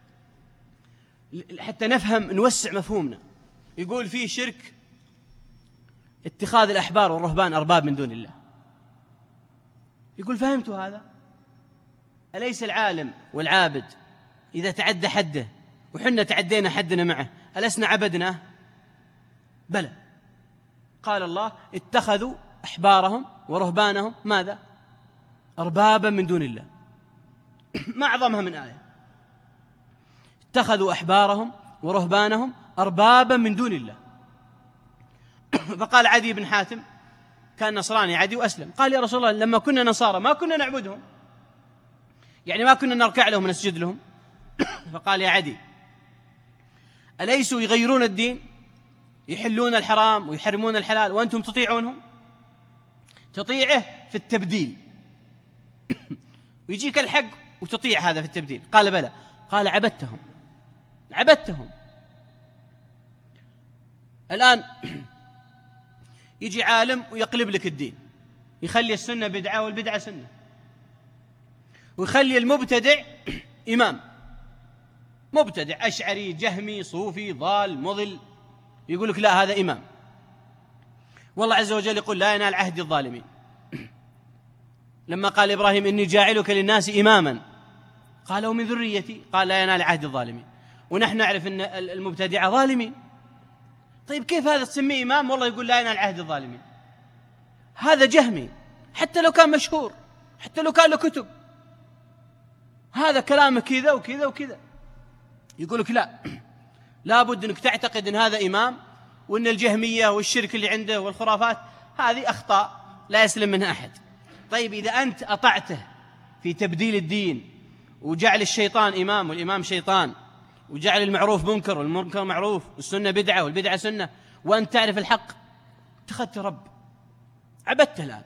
[SPEAKER 1] حتى نفهم، نوسع مفهومنا. يقول فيه شرك اتخاذ الأحبار والرهبان أرباب من دون الله. يقول فهمتوا هذا؟ أليس العالم والعابد إذا تعدى حده وحنا تعدينا حدنا معه ألسنا عبدناه؟ بلى. قال الله: اتخذوا أحبارهم ورهبانهم ماذا؟ أربابا من دون الله. ما أعظمها من آية. اتخذوا أحبارهم ورهبانهم أربابا من دون الله. فقال عدي بن حاتم، كان نصراني عدي وأسلم، قال: يا رسول الله، لما كنا نصارى ما كنا نعبدهم، يعني ما كنا نركع لهم ونسجد لهم. فقال: يا عدي، أليسوا يغيرون الدين، يحلون الحرام ويحرمون الحلال وأنتم تطيعونهم؟ تطيعه في التبديل، ويجيك الحق وتطيع هذا في التبديل. قال: بلى. قال: عبدتهم. الآن يجي عالم ويقلب لك الدين، يخلي السنة بدعة والبدعة سنة، ويخلي المبتدع إمام. مبتدع أشعري جهمي صوفي ضال مضل، يقول لك لا، هذا إمام. والله عز وجل يقول: لا ينال عهد الظالمين. لما قال إبراهيم: إني جاعلك للناس إماما، قال: ومن ذريتي، قال: لا ينال عهد الظالمين. ونحن نعرف أن المبتدعة ظالمين. طيب كيف هذا تسميه إمام والله يقول لا ينال عهد الظالمين؟ هذا جهمي، حتى لو كان مشهور، حتى لو كان له كتب، هذا كلامه كذا وكذا وكذا. يقول لك لا بد أنك تعتقد أن هذا إمام، وأن الجهمية والشرك اللي عنده والخرافات هذه أخطاء لا يسلم منها أحد. طيب إذا أنت أطعته في تبديل الدين وجعل الشيطان إمام والإمام شيطان، وجعل المعروف منكر والمنكر معروف والسنة بدعة والبدعة سنة، وأنت تعرف الحق، اتخذت رب، عبدته الآن،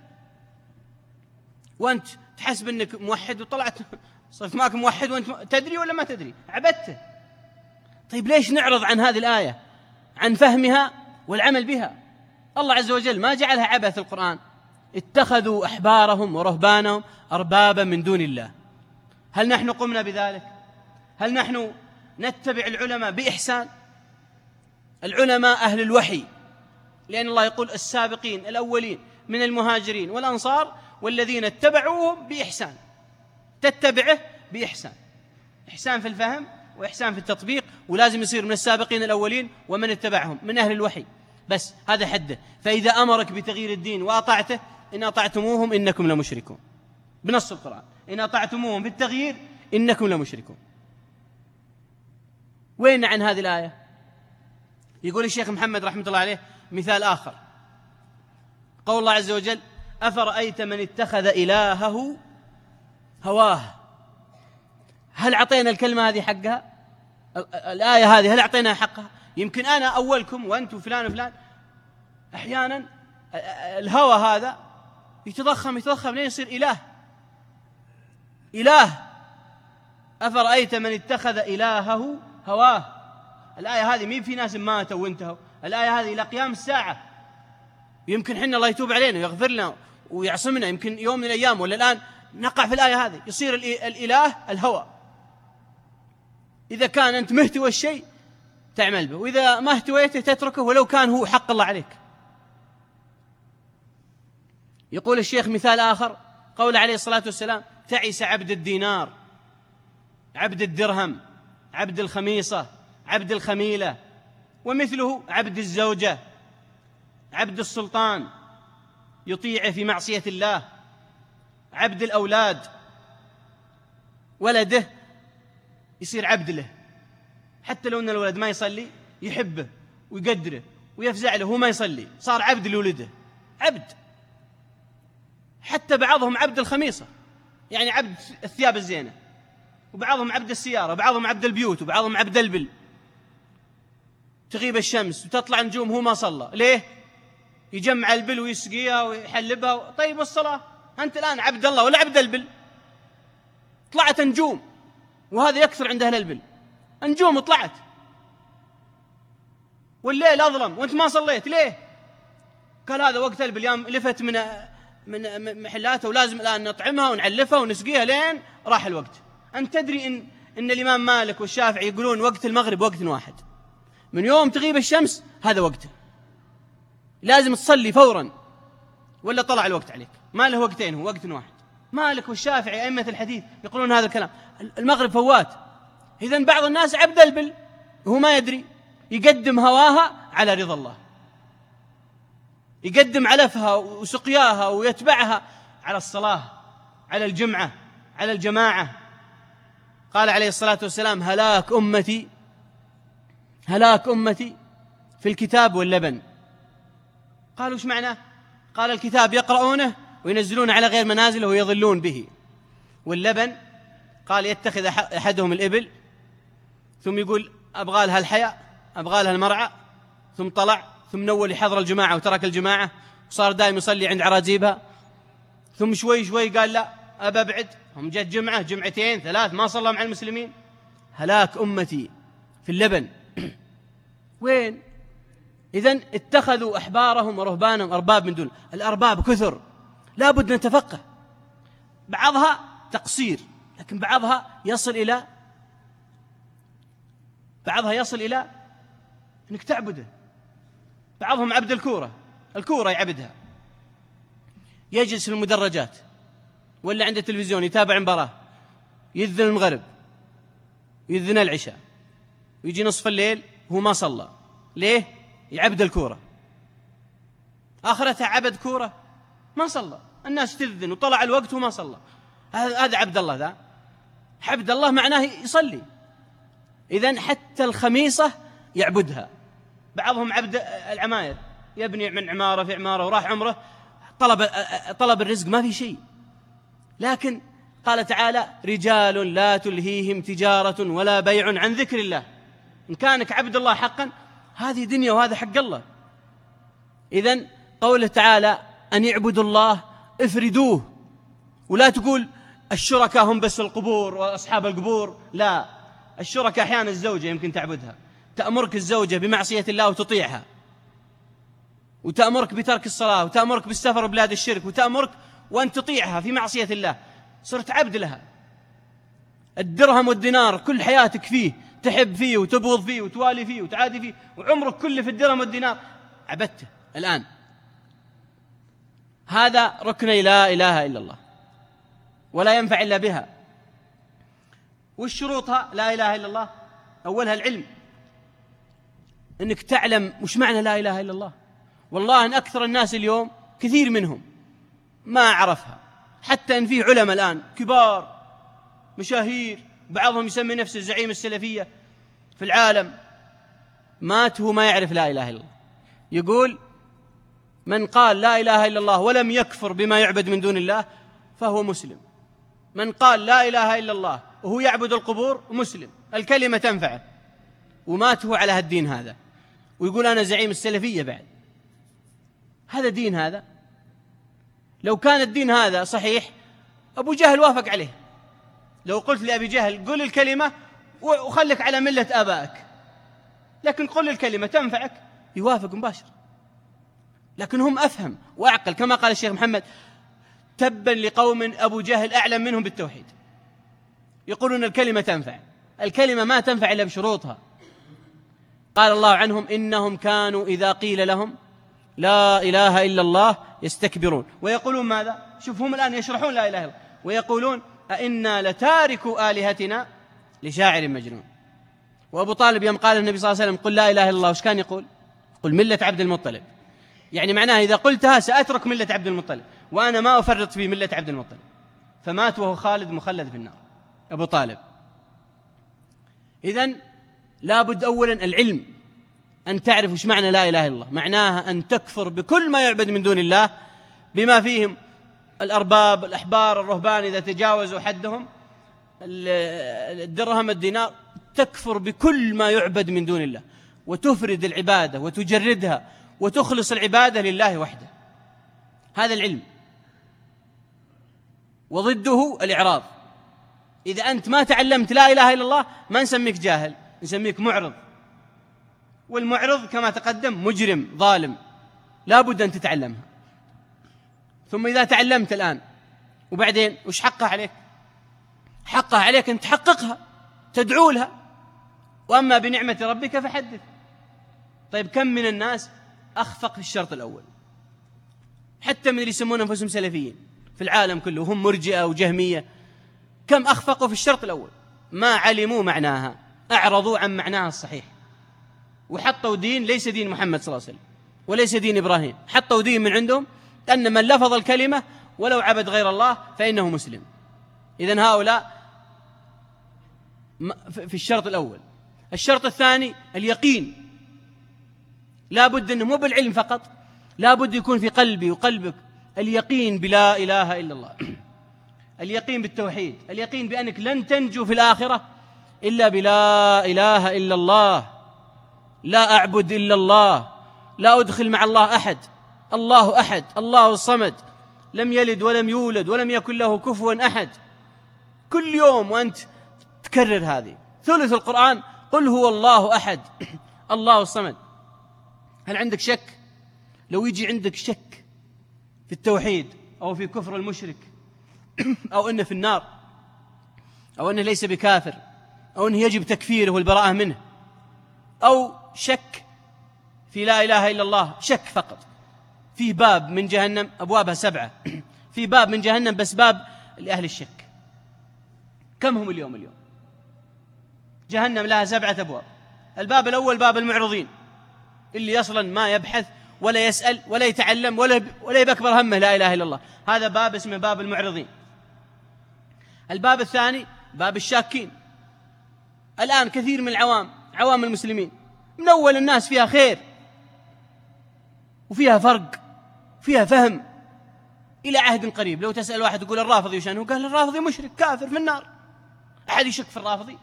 [SPEAKER 1] وأنت تحسب أنك موحد وطلعت صرت معك موحد وأنت تدري ولا ما تدري، عبدته. طيب ليش نعرض عن هذه الآية، عن فهمها والعمل بها؟ الله عز وجل ما جعلها عبث. القرآن: اتخذوا أحبارهم ورهبانهم أربابا من دون الله. هل نحن قمنا بذلك؟ هل نحن نتبع العلماء بإحسان؟ العلماء أهل الوحي، لأن الله يقول: السابقين الأولين من المهاجرين والأنصار والذين اتبعوهم بإحسان. تتبعه بإحسان، إحسان في الفهم وإحسان في التطبيق، ولازم يصير من السابقين الأولين ومن اتبعهم من أهل الوحي، بس هذا حده. فإذا أمرك بتغيير الدين وأطعته: إن أطعتموهم إنكم لمشركون، بنص القرآن: إن أطعتموهم بالتغيير إنكم لمشركون. وين عن هذه الآية؟ يقول الشيخ محمد رحمة الله عليه مثال آخر، قول الله عز وجل: أفرأيت من اتخذ إلهه هواه. هل أعطينا الكلمة هذه حقها؟ الآية هذه هل أعطيناها حقها؟ يمكن أنا أولكم وأنت وفلان وفلان أحيانا الهوى هذا يتضخم لين يصير إله. أفرأيت من اتخذ إلهه هواه. الآية هذه مين في ناس ماتوا وانتهوا، الآية هذه إلى قيام الساعة. يمكن حنا الله يتوب علينا ويغفر لنا ويعصمنا، يمكن يوم من الأيام ولا الآن نقع في الآية هذه، يصير الإله الهوى. إذا كان أنت مهتوى الشيء تعمل به، وإذا ما اهتويته تتركه ولو كان هو حق الله عليك. يقول الشيخ مثال آخر، قول عليه الصلاة والسلام: تعس عبد الدينار، عبد الدرهم، عبد الخميصة، عبد الخميلة، ومثله عبد الزوجة. عبد السلطان يطيعه في معصية الله، عبد الأولاد، ولده يصير عبد له، حتى لو أن الولد ما يصلي يحبه ويقدره ويفزع له، هو ما يصلي صار عبد لولده، عبد. حتى بعضهم عبد الخميصة، يعني عبد الثياب الزينة، وبعضهم عبد السيارة، وبعضهم عبد البيوت، وبعضهم عبد البل. تغيب الشمس وتطلع نجوم هو ما صلى، ليه؟ يجمع البل ويسقيها ويحلبها. طيب والصلاة؟ أنت الآن عبد الله ولا عبد البل؟ طلعت نجوم، وهذا يكثر عند أهل البل، نجوم طلعت والليل أظلم وأنت ما صليت، ليه؟ قال هذا وقت البل، يوم لفت من محلاته ولازم الآن نطعمها ونعلفها ونسقيها لين راح الوقت. أنت تدري إن الإمام مالك والشافعي يقولون وقت المغرب وقت واحد، من يوم تغيب الشمس هذا وقته، لازم تصلي فورا ولا طلع الوقت عليك، ما له وقتين، هو وقت واحد. مالك والشافعي أئمة الحديث يقولون هذا الكلام، المغرب فوات. إذن بعض الناس عبد البل وهو ما يدري، يقدم هواها على رضا الله، يقدم علفها وسقياها ويتبعها على الصلاة، على الجمعة، على الجماعة. قال عليه الصلاة والسلام: هلاك أمتي في الكتاب واللبن. قالوا: وش معناه؟ قال: الكتاب يقرؤونه وينزلون على غير منازله ويضلون به، واللبن قال يتخذ أحدهم الإبل ثم يقول أبغى لها الحياء، أبغى لها المرعى، ثم طلع، ثم نول يحضر الجماعة وترك الجماعة وصار دائم يصلي عند عراجيبها، ثم شوي شوي قال لا أبى أبعد، هم جت جمعة جمعتين ثلاث ما صلى مع المسلمين. هلاك أمتي في اللبن. وين؟ إذن اتخذوا أحبارهم ورهبانهم أرباب من دون الأرباب كثر، لا بد أن نتفقه. بعضها تقصير، لكن بعضها يصل إلى أنك تعبده. بعضهم عبد الكورة يعبدها، يجلس في المدرجات ولا عند التلفزيون يتابع مباراة، يذن المغرب يذن العشاء ويجي نصف الليل وهو ما صلى، ليه؟ يعبد الكورة. آخرتها عبد كورة ما صلى، الناس تذن وطلع الوقت وما صلى، هذا عبد الله. ذا عبد الله معناه يصلي. إذن حتى الخميصة يعبدها. بعضهم عبد العماير، يبني من عمارة في عمارة، وراح عمره طلب الرزق ما في شيء. لكن قال تعالى: رجال لا تلهيهم تجارة ولا بيع عن ذكر الله. إن كانك عبد الله حقا هذه دنيا وهذا حق الله. إذن قوله تعالى أن يعبدوا الله افردوه، ولا تقول الشركاء هم بس القبور وأصحاب القبور، لا، الشركاء أحيانا الزوجة يمكن تعبدها، تأمرك الزوجة بمعصية الله وتطيعها، وتأمرك بترك الصلاة، وتأمرك بالسفر بلاد الشرك، وتأمرك وأن تطيعها في معصية الله، صرت عبد لها. الدرهم والدينار كل حياتك فيه، تحب فيه وتبغض فيه وتوالي فيه وتعادي فيه، وعمرك كله في الدرهم والدينار، عبدته الآن. هذا ركن لا إله إلا الله، ولا ينفع إلا بها. والشروطها لا إله إلا الله أولها العلم، أنك تعلم وش معنى لا إله إلا الله. والله أن أكثر الناس اليوم كثير منهم ما عرفها، حتى أن فيه علماء الآن كبار مشاهير، بعضهم يسمي نفسه الزعيم السلفية في العالم، مات هو ما يعرف لا إله إلا الله. يقول: من قال لا إله إلا الله ولم يكفر بما يعبد من دون الله فهو مسلم. من قال لا إله إلا الله وهو يعبد القبور مسلم، الكلمة تنفعه، ومات هو على هالدين هذا، ويقول أنا زعيم السلفية بعد. هذا دين؟ هذا لو كان الدين هذا صحيح أبو جهل وافق عليه. لو قلت لأبي جهل قل الكلمة وخلك على ملة آبائك، لكن قل الكلمة تنفعك، يوافق مباشر. لكن هم أفهم وأعقل، كما قال الشيخ محمد: تبا لقوم أبو جهل أعلم منهم بالتوحيد. يقولون الكلمة تنفع، الكلمة ما تنفع إلا بشروطها. قال الله عنهم: إنهم كانوا إذا قيل لهم لا إله إلا الله يستكبرون ويقولون ماذا؟ شوف هم الآن يشرحون لا إله إلا الله ويقولون: أئنا لتاركوا آلهتنا لشاعر مجنون. وأبو طالب يوم قال النبي صلى الله عليه وسلم: قل لا إله إلا الله، وش كان يقول؟ قل ملة عبد المطلب. يعني معناها إذا قلتها سأترك ملة عبد المطلب، وأنا ما أفرط في ملة عبد المطلب. فمات وهو خالد مخلد في النار أبو طالب. إذن لابد أولا العلم، أن تعرف وش معنى لا إله إلا الله. معناها أن تكفر بكل ما يعبد من دون الله، بما فيهم الأرباب، الأحبار، الرهبان إذا تجاوزوا حدهم، الدرهم، الدينار. تكفر بكل ما يعبد من دون الله، وتفرد العبادة وتجردها وتخلص العبادة لله وحده. هذا العلم. وضده الإعراض. إذا أنت ما تعلمت لا إله إلا الله ما نسميك جاهل، نسميك معرض. والمعرض كما تقدم مجرم ظالم، لا بد أن تتعلمها. ثم إذا تعلمت الآن وبعدين وش حقها عليك؟ حقها عليك أن تحققها، تدعو لها. وأما بنعمة ربك فحدث. طيب كم من الناس أخفق في الشرط الأول، حتى من اللي يسمون أنفسهم سلفيين في العالم كله وهم مرجئة وجهمية، كم أخفقوا في الشرط الأول، ما علموا معناها، أعرضوا عن معناها الصحيح، وحطوا دين ليس دين محمد صلى الله عليه وسلم وليس دين إبراهيم. حطوا دين من عندهم أن من لفظ الكلمة ولو عبد غير الله فإنه مسلم. إذن هؤلاء في الشرط الأول. الشرط الثاني اليقين. لا بد أنه مو بالعلم فقط، لا بد يكون في قلبي وقلبك اليقين بلا إله إلا الله، اليقين بالتوحيد، اليقين بأنك لن تنجو في الآخرة إلا بلا إله إلا الله، لا أعبد إلا الله، لا أدخل مع الله أحد، الله أحد، الله الصمد، لم يلد ولم يولد ولم يكن له كفوا أحد. كل يوم وأنت تكرر هذه. ثلث القرآن قل هو الله أحد الله الصمد. هل عندك شك؟ لو يجي عندك شك في التوحيد أو في كفر المشرك أو أنه في النار أو أنه ليس بكافر أو أنه يجب تكفيره والبراءة منه، أو شك في لا إله إلا الله، شك فقط، في باب من جهنم أبوابها 7 في باب من جهنم بس باب لأهل الشك. كم هم اليوم؟ جهنم لها 7 أبواب. الباب الأول باب المعرضين، اللي أصلا ما يبحث ولا يسأل ولا يتعلم ولا يبكبر همه لا إله إلا الله، هذا باب اسمه باب المعرضين. الباب الثاني باب الشاكين. الآن كثير من عوام المسلمين من أول الناس فيها خير وفيها فرق، فيها فهم، إلى عهد قريب لو تسأل واحد يقول الرافضي وشانه، قال الرافضي مشرك كافر في النار. أحد يشك في الرافضي؟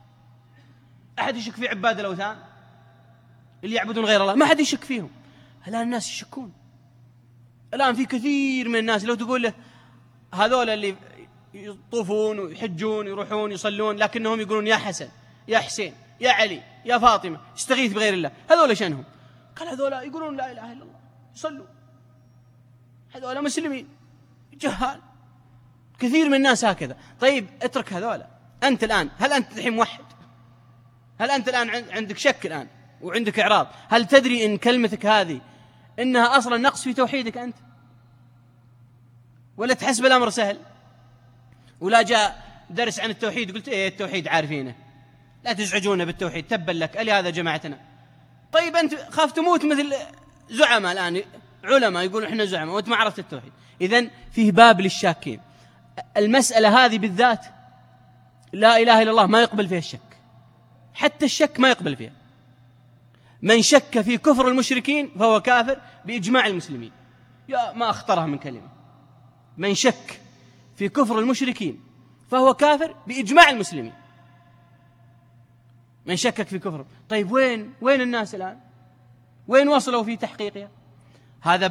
[SPEAKER 1] أحد يشك في عباد الأوثان اللي يعبدون غير الله؟ ما أحد يشك فيهم. الآن الناس يشكون. الآن في كثير من الناس لو تقول له هذول اللي يطوفون ويحجون يروحون يصلون لكنهم يقولون يا حسن يا حسين يا علي يا فاطمة، يستغيث بغير الله، هذول شأنهم؟ قال هذول يقولون لا إله إلا الله، يصلوا، هذول مسلمين جهال. كثير من الناس هكذا. طيب اترك هذول. أنت الآن هل أنت الحين موحد؟ هل أنت الآن عندك شك الآن وعندك إعراض؟ هل تدري إن كلمتك هذه إنها أصلا نقص في توحيدك أنت؟ ولا تحسب الأمر سهل؟ ولا جاء درس عن التوحيد قلت إيه التوحيد عارفينه، لا تزعجونا بالتوحيد، تبا لك ألي هذا جماعتنا. طيب أنت خاف تموت مثل زعماء الآن، علماء يقولون إحنا زعماء وأنت ما عرفت التوحيد. إذن فيه باب للشاكين. المسألة هذه بالذات لا إله إلا الله ما يقبل فيها الشك، حتى الشك ما يقبل فيها. من شك في كفر المشركين فهو كافر بإجماع المسلمين. يا ما أخطرها من كلمة. من شك في كفر المشركين فهو كافر بإجماع المسلمين. من شكك في كفر. طيب وين الناس الآن؟ وين وصلوا في تحقيقها؟ هذا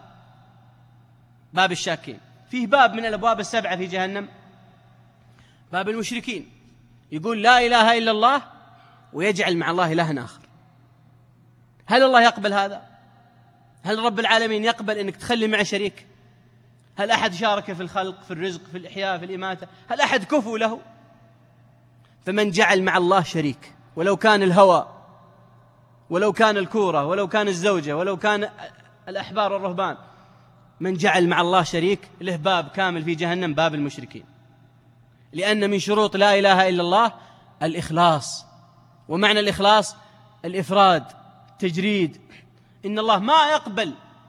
[SPEAKER 1] باب الشاكين. فيه باب من الأبواب 7 في جهنم، باب المشركين. يقول لا إله إلا الله ويجعل مع الله إلها آخر. هل الله يقبل هذا؟ هل رب العالمين يقبل أنك تخلي معه شريك؟ هل أحد شارك في الخلق، في الرزق، في الإحياء، في الإماتة؟ هل أحد كفو له؟ فمن جعل مع الله شريك، ولو كان الهوى، ولو كان الكورة، ولو كان الزوجة، ولو كان الأحبار والرهبان، من جعل مع الله شريك له باب كامل في جهنم، باب المشركين. لأن من شروط لا إله إلا الله الإخلاص. ومعنى الإخلاص الإفراد، التجريد. إن الله ما يقبل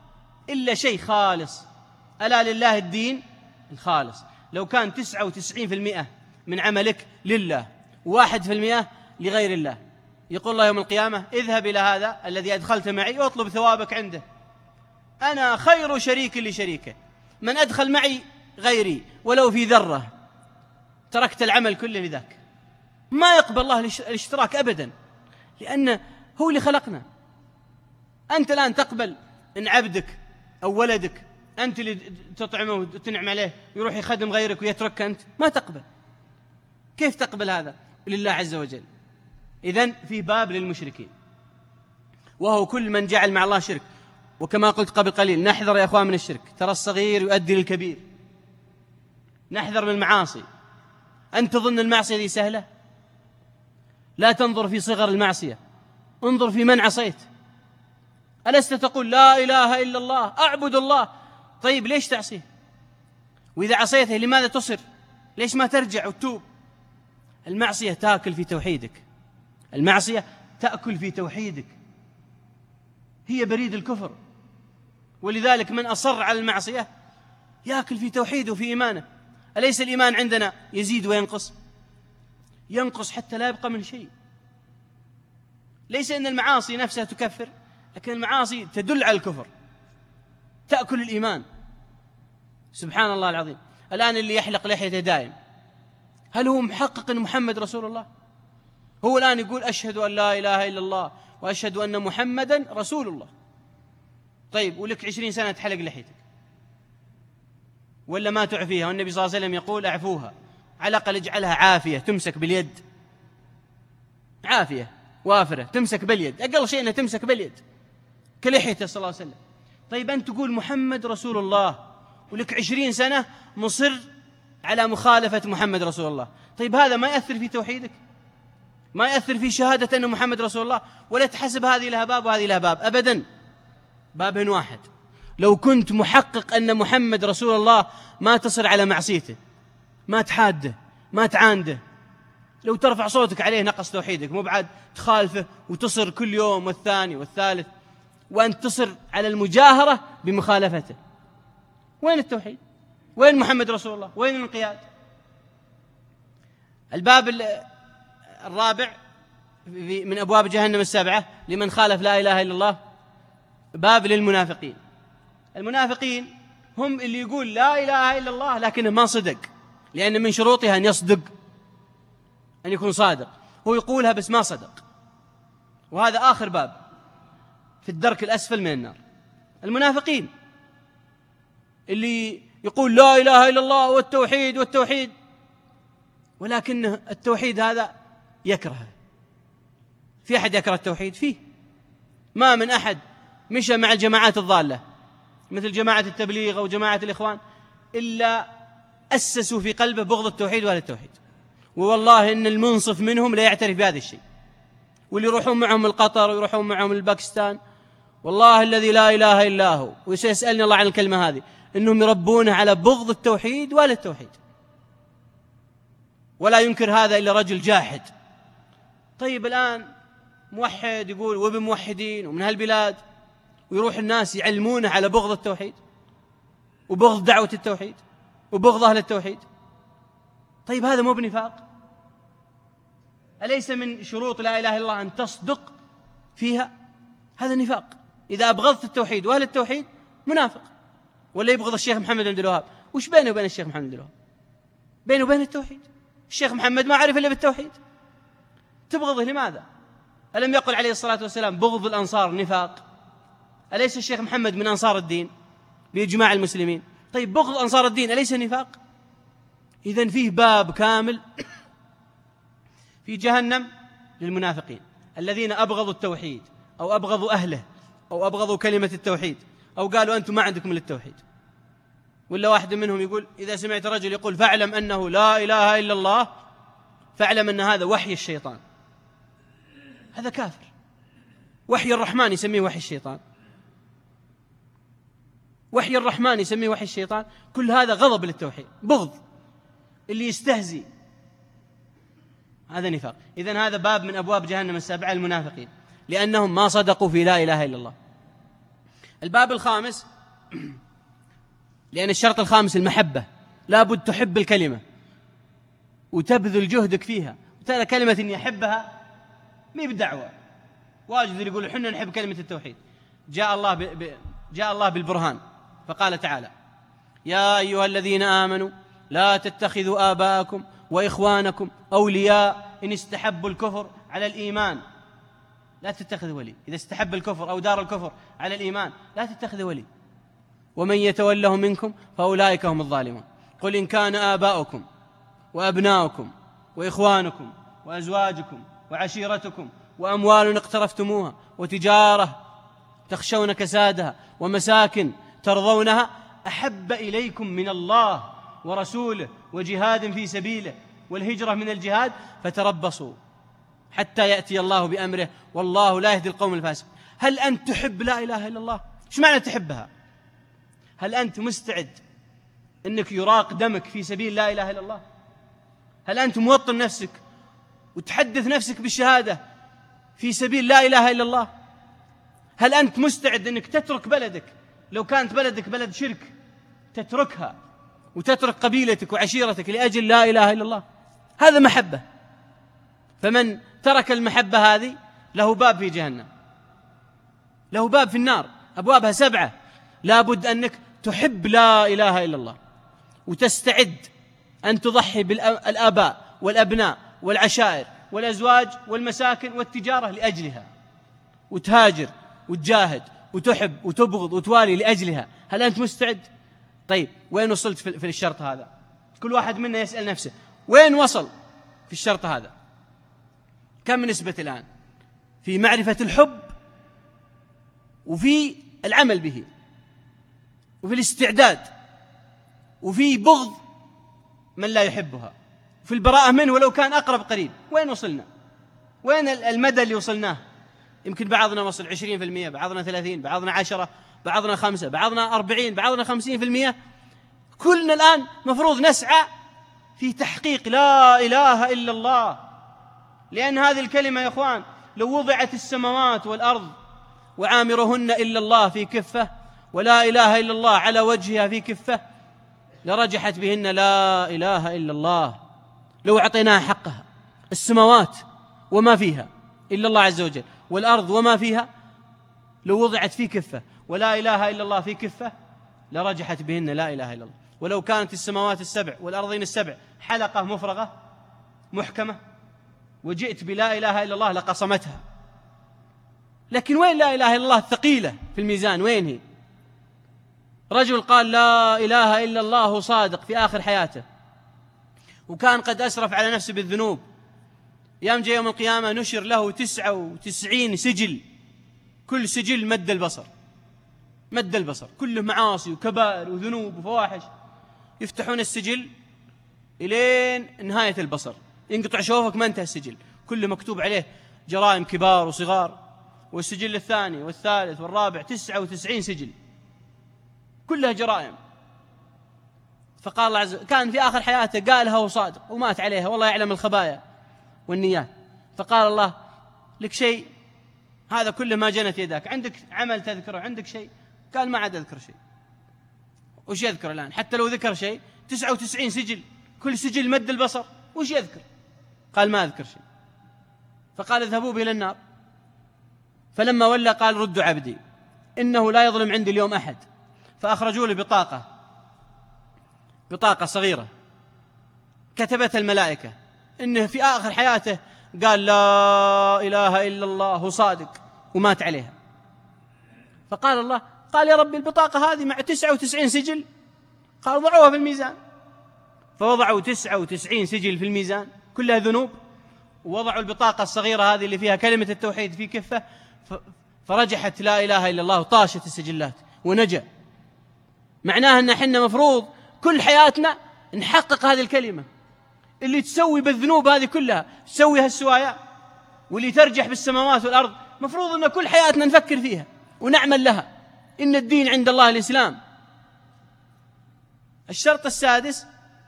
[SPEAKER 1] إلا شيء خالص. ألا لله الدين الخالص. لو كان 99% من عملك لله و1% لغير الله، يقول الله يوم القيامة اذهب إلى هذا الذي أدخلت معي واطلب ثوابك عنده، أنا خير شريك لشريكه، من أدخل معي غيري ولو في ذرة تركت العمل كله لذاك. ما يقبل الله الاشتراك أبدا، لأنه هو اللي خلقنا. أنت الآن تقبل أن عبدك أو ولدك أنت اللي تطعمه وتنعم عليه ويروح يخدم غيرك ويترك أنت؟ ما تقبل. كيف تقبل هذا لله عز وجل؟ إذن في باب للمشركين، وهو كل من جعل مع الله شرك. وكما قلت قبل قليل، نحذر يا أخوان من الشرك، ترى الصغير يؤدي للكبير. نحذر من المعاصي. أنت تظن المعصية دي سهلة؟ لا تنظر في صغر المعصية، انظر في من عصيت. ألست تقول لا إله إلا الله أعبد الله؟ طيب ليش تعصيه؟ وإذا عصيته لماذا تصر؟ ليش ما ترجع وتتوب؟ المعصية تأكل في توحيدك، المعصية تأكل في توحيدك، هي بريد الكفر. ولذلك من أصر على المعصية يأكل في توحيده وفي إيمانه. أليس الإيمان عندنا يزيد وينقص؟ ينقص حتى لا يبقى من شيء. ليس أن المعاصي نفسها تكفر، لكن المعاصي تدل على الكفر، تأكل الإيمان. سبحان الله العظيم. الآن اللي يحلق لحيته دائم، هل هو محقق أن محمد رسول الله؟ هو الآن يقول أشهد أن لا إله إلا الله وأشهد أن محمدا رسول الله. طيب ولك 20 سنة تحلق لحيتك ولا ما تعفيها؟ والنبي صلى الله عليه وسلم يقول أعفوها، على الأقل اجعلها عافية تمسك باليد، عافية وافرة تمسك باليد، أقل شيء أنها تمسك باليد كلحيته صلى الله عليه وسلم. طيب أنت تقول محمد رسول الله ولك 20 سنة مصر على مخالفة محمد رسول الله. طيب هذا ما يأثر في توحيدك؟ ما يأثر في شهادة أن محمد رسول الله؟ ولا تحسب هذه لها باب وهذه لها باب؟ أبدا، باب واحد. لو كنت محقق أن محمد رسول الله ما تصر على معصيته، ما تحاده، ما تعانده. لو ترفع صوتك عليه نقص توحيدك، مو بعد تخالفه وتصر كل يوم والثاني والثالث وأن تصر على المجاهرة بمخالفته. وين التوحيد؟ وين محمد رسول الله؟ وين الانقياد؟ الباب الرابع من أبواب جهنم السبعة لمن خالف لا إله إلا الله، باب للمنافقين. المنافقين هم اللي يقول لا إله إلا الله لكنه ما صدق، لأن من شروطها أن يصدق، أن يكون صادق. هو يقولها بس ما صدق، وهذا آخر باب في الدرك الأسفل من النار. المنافقين اللي يقول لا إله إلا الله والتوحيد والتوحيد، ولكن التوحيد هذا يكرهه. في أحد يكره التوحيد؟ فيه. ما من أحد مشى مع الجماعات الضالة مثل جماعة التبليغ أو جماعة الإخوان إلا أسسوا في قلبه بغض التوحيد وأهل التوحيد. والله إن المنصف منهم لا يعترف بهذا الشيء. واللي يروحون معهم القطر ويروحون معهم الباكستان، والله الذي لا إله إلا هو، وسيسألني الله عن الكلمة هذه، إنهم يربونه على بغض التوحيد وأهل التوحيد، ولا ينكر هذا إلا رجل جاحد. طيب الآن موحد يقول وابن موحدين ومن هالبلاد، ويروح الناس يعلمونه على بغض التوحيد وبغض دعوة التوحيد وبغض أهل التوحيد. طيب هذا مو بنفاق؟ أليس من شروط لا إله إلا الله أن تصدق فيها؟ هذا نفاق. إذا أبغضت التوحيد وأهل التوحيد منافق. ولا يبغض الشيخ محمد بن عبد الوهاب، وش بينه وبين الشيخ محمد بن عبد الوهاب؟ بينه وبين التوحيد. الشيخ محمد ما عرف إلا بالتوحيد، تبغضه لماذا؟ ألم يقل عليه الصلاة والسلام بغض الأنصار نفاق؟ أليس الشيخ محمد من أنصار الدين بإجماع المسلمين؟ طيب بغض أنصار الدين أليس نفاق؟ إذن فيه باب كامل في جهنم للمنافقين الذين أبغضوا التوحيد أو أبغضوا أهله أو أبغضوا كلمة التوحيد أو قالوا أنتم ما عندكم للتوحيد. ولا واحد منهم يقول إذا سمعت رجل يقول فاعلم أنه لا إله إلا الله، فاعلم أن هذا وحي الشيطان، هذا كافر. وحي الرحمن يسميه وحي الشيطان، وحي الرحمن يسميه وحي الشيطان. كل هذا غضب للتوحيد، بغض. اللي يستهزي هذا نفاق. إذن هذا باب من أبواب جهنم السبعة، المنافقين، لأنهم ما صدقوا في لا إله إلا الله. الباب الخامس لأن الشرط الخامس المحبة، لابد تحب الكلمة وتبذل جهدك فيها. وترى كلمة إني أحبها مي بدعوة، واجد اللي يقول حنا نحب كلمة التوحيد. جاء الله بالبرهان فقال تعالى: يا أيها الذين آمنوا لا تتخذوا آباءكم وإخوانكم أولياء إن استحبوا الكفر على الإيمان. لا تتخذ ولي، إذا استحب الكفر أو دار الكفر على الإيمان لا تتخذ ولي. ومن يتولهم منكم فأولئك هم الظالمون. قل إن كان آباؤكم وأبناؤكم وإخوانكم وأزواجكم وعشيرتكم وأموال اقترفتموها وتجارة تخشون كسادها ومساكن ترضونها أحب إليكم من الله ورسوله وجهاد في سبيله والهجرة من الجهاد فتربصوا حتى يأتي الله بأمره والله لا يهدي القوم الفاسقين. هل أنت تحب لا إله إلا الله؟ إيش معنى تحبها؟ هل أنت مستعد أنك يراق دمك في سبيل لا إله إلا الله؟ هل أنت موطن نفسك وتحدث نفسك بالشهادة في سبيل لا إله إلا الله؟ هل أنت مستعد أنك تترك بلدك لو كانت بلدك بلد شرك، تتركها وتترك قبيلتك وعشيرتك لأجل لا إله إلا الله؟ هذا محبة. فمن ترك المحبة هذه له باب في جهنم، له باب في النار، أبوابها 7. لابد أنك تحب لا إله إلا الله وتستعد أن تضحي بالآباء والأبناء والعشائر والأزواج والمساكن والتجارة لأجلها، وتهاجر وتجاهد وتحب وتبغض وتوالي لأجلها. هل أنت مستعد؟ طيب وين وصلت في الشرط هذا؟ كل واحد منا يسأل نفسه وين وصل في الشرط هذا؟ كم نسبة الآن في معرفة الحب وفي العمل به وفي الاستعداد وفي بغض من لا يحبها وفي البراءة منه ولو كان أقرب قريب؟ وين وصلنا؟ وين المدى اللي وصلناه؟ يمكن بعضنا وصل 20%، بعضنا 30%، بعضنا 10%، بعضنا 5%، بعضنا 40%، بعضنا 50%. كلنا الآن مفروض نسعى في تحقيق لا إله إلا الله، لأن هذه الكلمة يا إخوان لو وضعت السماوات والأرض وعامرهن إلا الله في كفة ولا إله إلا الله على وجهها في كفة لرجحت بهن لا إله إلا الله. لو أعطيناها حقها، السماوات وما فيها إلا الله عز وجل والأرض وما فيها لو وضعت في كفة ولا إله إلا الله في كفة لرجحت بهن لا إله إلا الله. ولو كانت السماوات 7 والأرضين 7 حلقة مفرغة محكمة وجئت بلا إله إلا الله لقصمتها. لكن وين لا إله إلا الله الثقيلة في الميزان؟ وين هي؟ رجل قال لا إله إلا الله صادق في آخر حياته وكان قد أسرف على نفسه بالذنوب، يوم يوم القيامة نشر له 99 سجل، كل سجل مد البصر كله معاصي وكبائر وذنوب وفواحش. يفتحون السجل إلين نهاية البصر، ينقطع شوفك ما انتهى السجل، كله مكتوب عليه جرائم كبار وصغار. والسجل الثاني والثالث والرابع 99 سجل كلها جرائم. فقال الله عز وجل كان في آخر حياته قالها وصادق ومات عليها، والله يعلم الخبايا والنيات. فقال الله لك شيء؟ هذا كله ما جنت يداك، عندك عمل تذكره؟ عندك شيء؟ قال ما عاد أذكر شيء. وش يذكر الآن؟ حتى لو ذكر شيء 99 سجل كل سجل مد البصر، وش يذكر؟ قال ما أذكر شيء. فقال اذهبوا به إلى النار. فلما ولى قال ردوا عبدي إنه لا يظلم عندي اليوم أحد. فأخرجوا له بطاقة صغيرة كتبتها الملائكة إنه في آخر حياته قال لا إله إلا الله صادق ومات عليها. فقال الله قال يا ربي البطاقة هذه مع 99 سجل. قال ضعوها في الميزان. فوضعوا 99 سجل في الميزان كلها ذنوب، ووضعوا البطاقة الصغيرة هذه اللي فيها كلمة التوحيد في كفة، فرجحت لا إله إلا الله وطاشت السجلات ونجا. معناها أن احنا مفروض كل حياتنا نحقق هذه الكلمة اللي تسوي بالذنوب هذه كلها، تسوي هالسوايا واللي ترجح بالسماوات والأرض. مفروض أن كل حياتنا نفكر فيها ونعمل لها. إن الدين عند الله الإسلام. الشرط السادس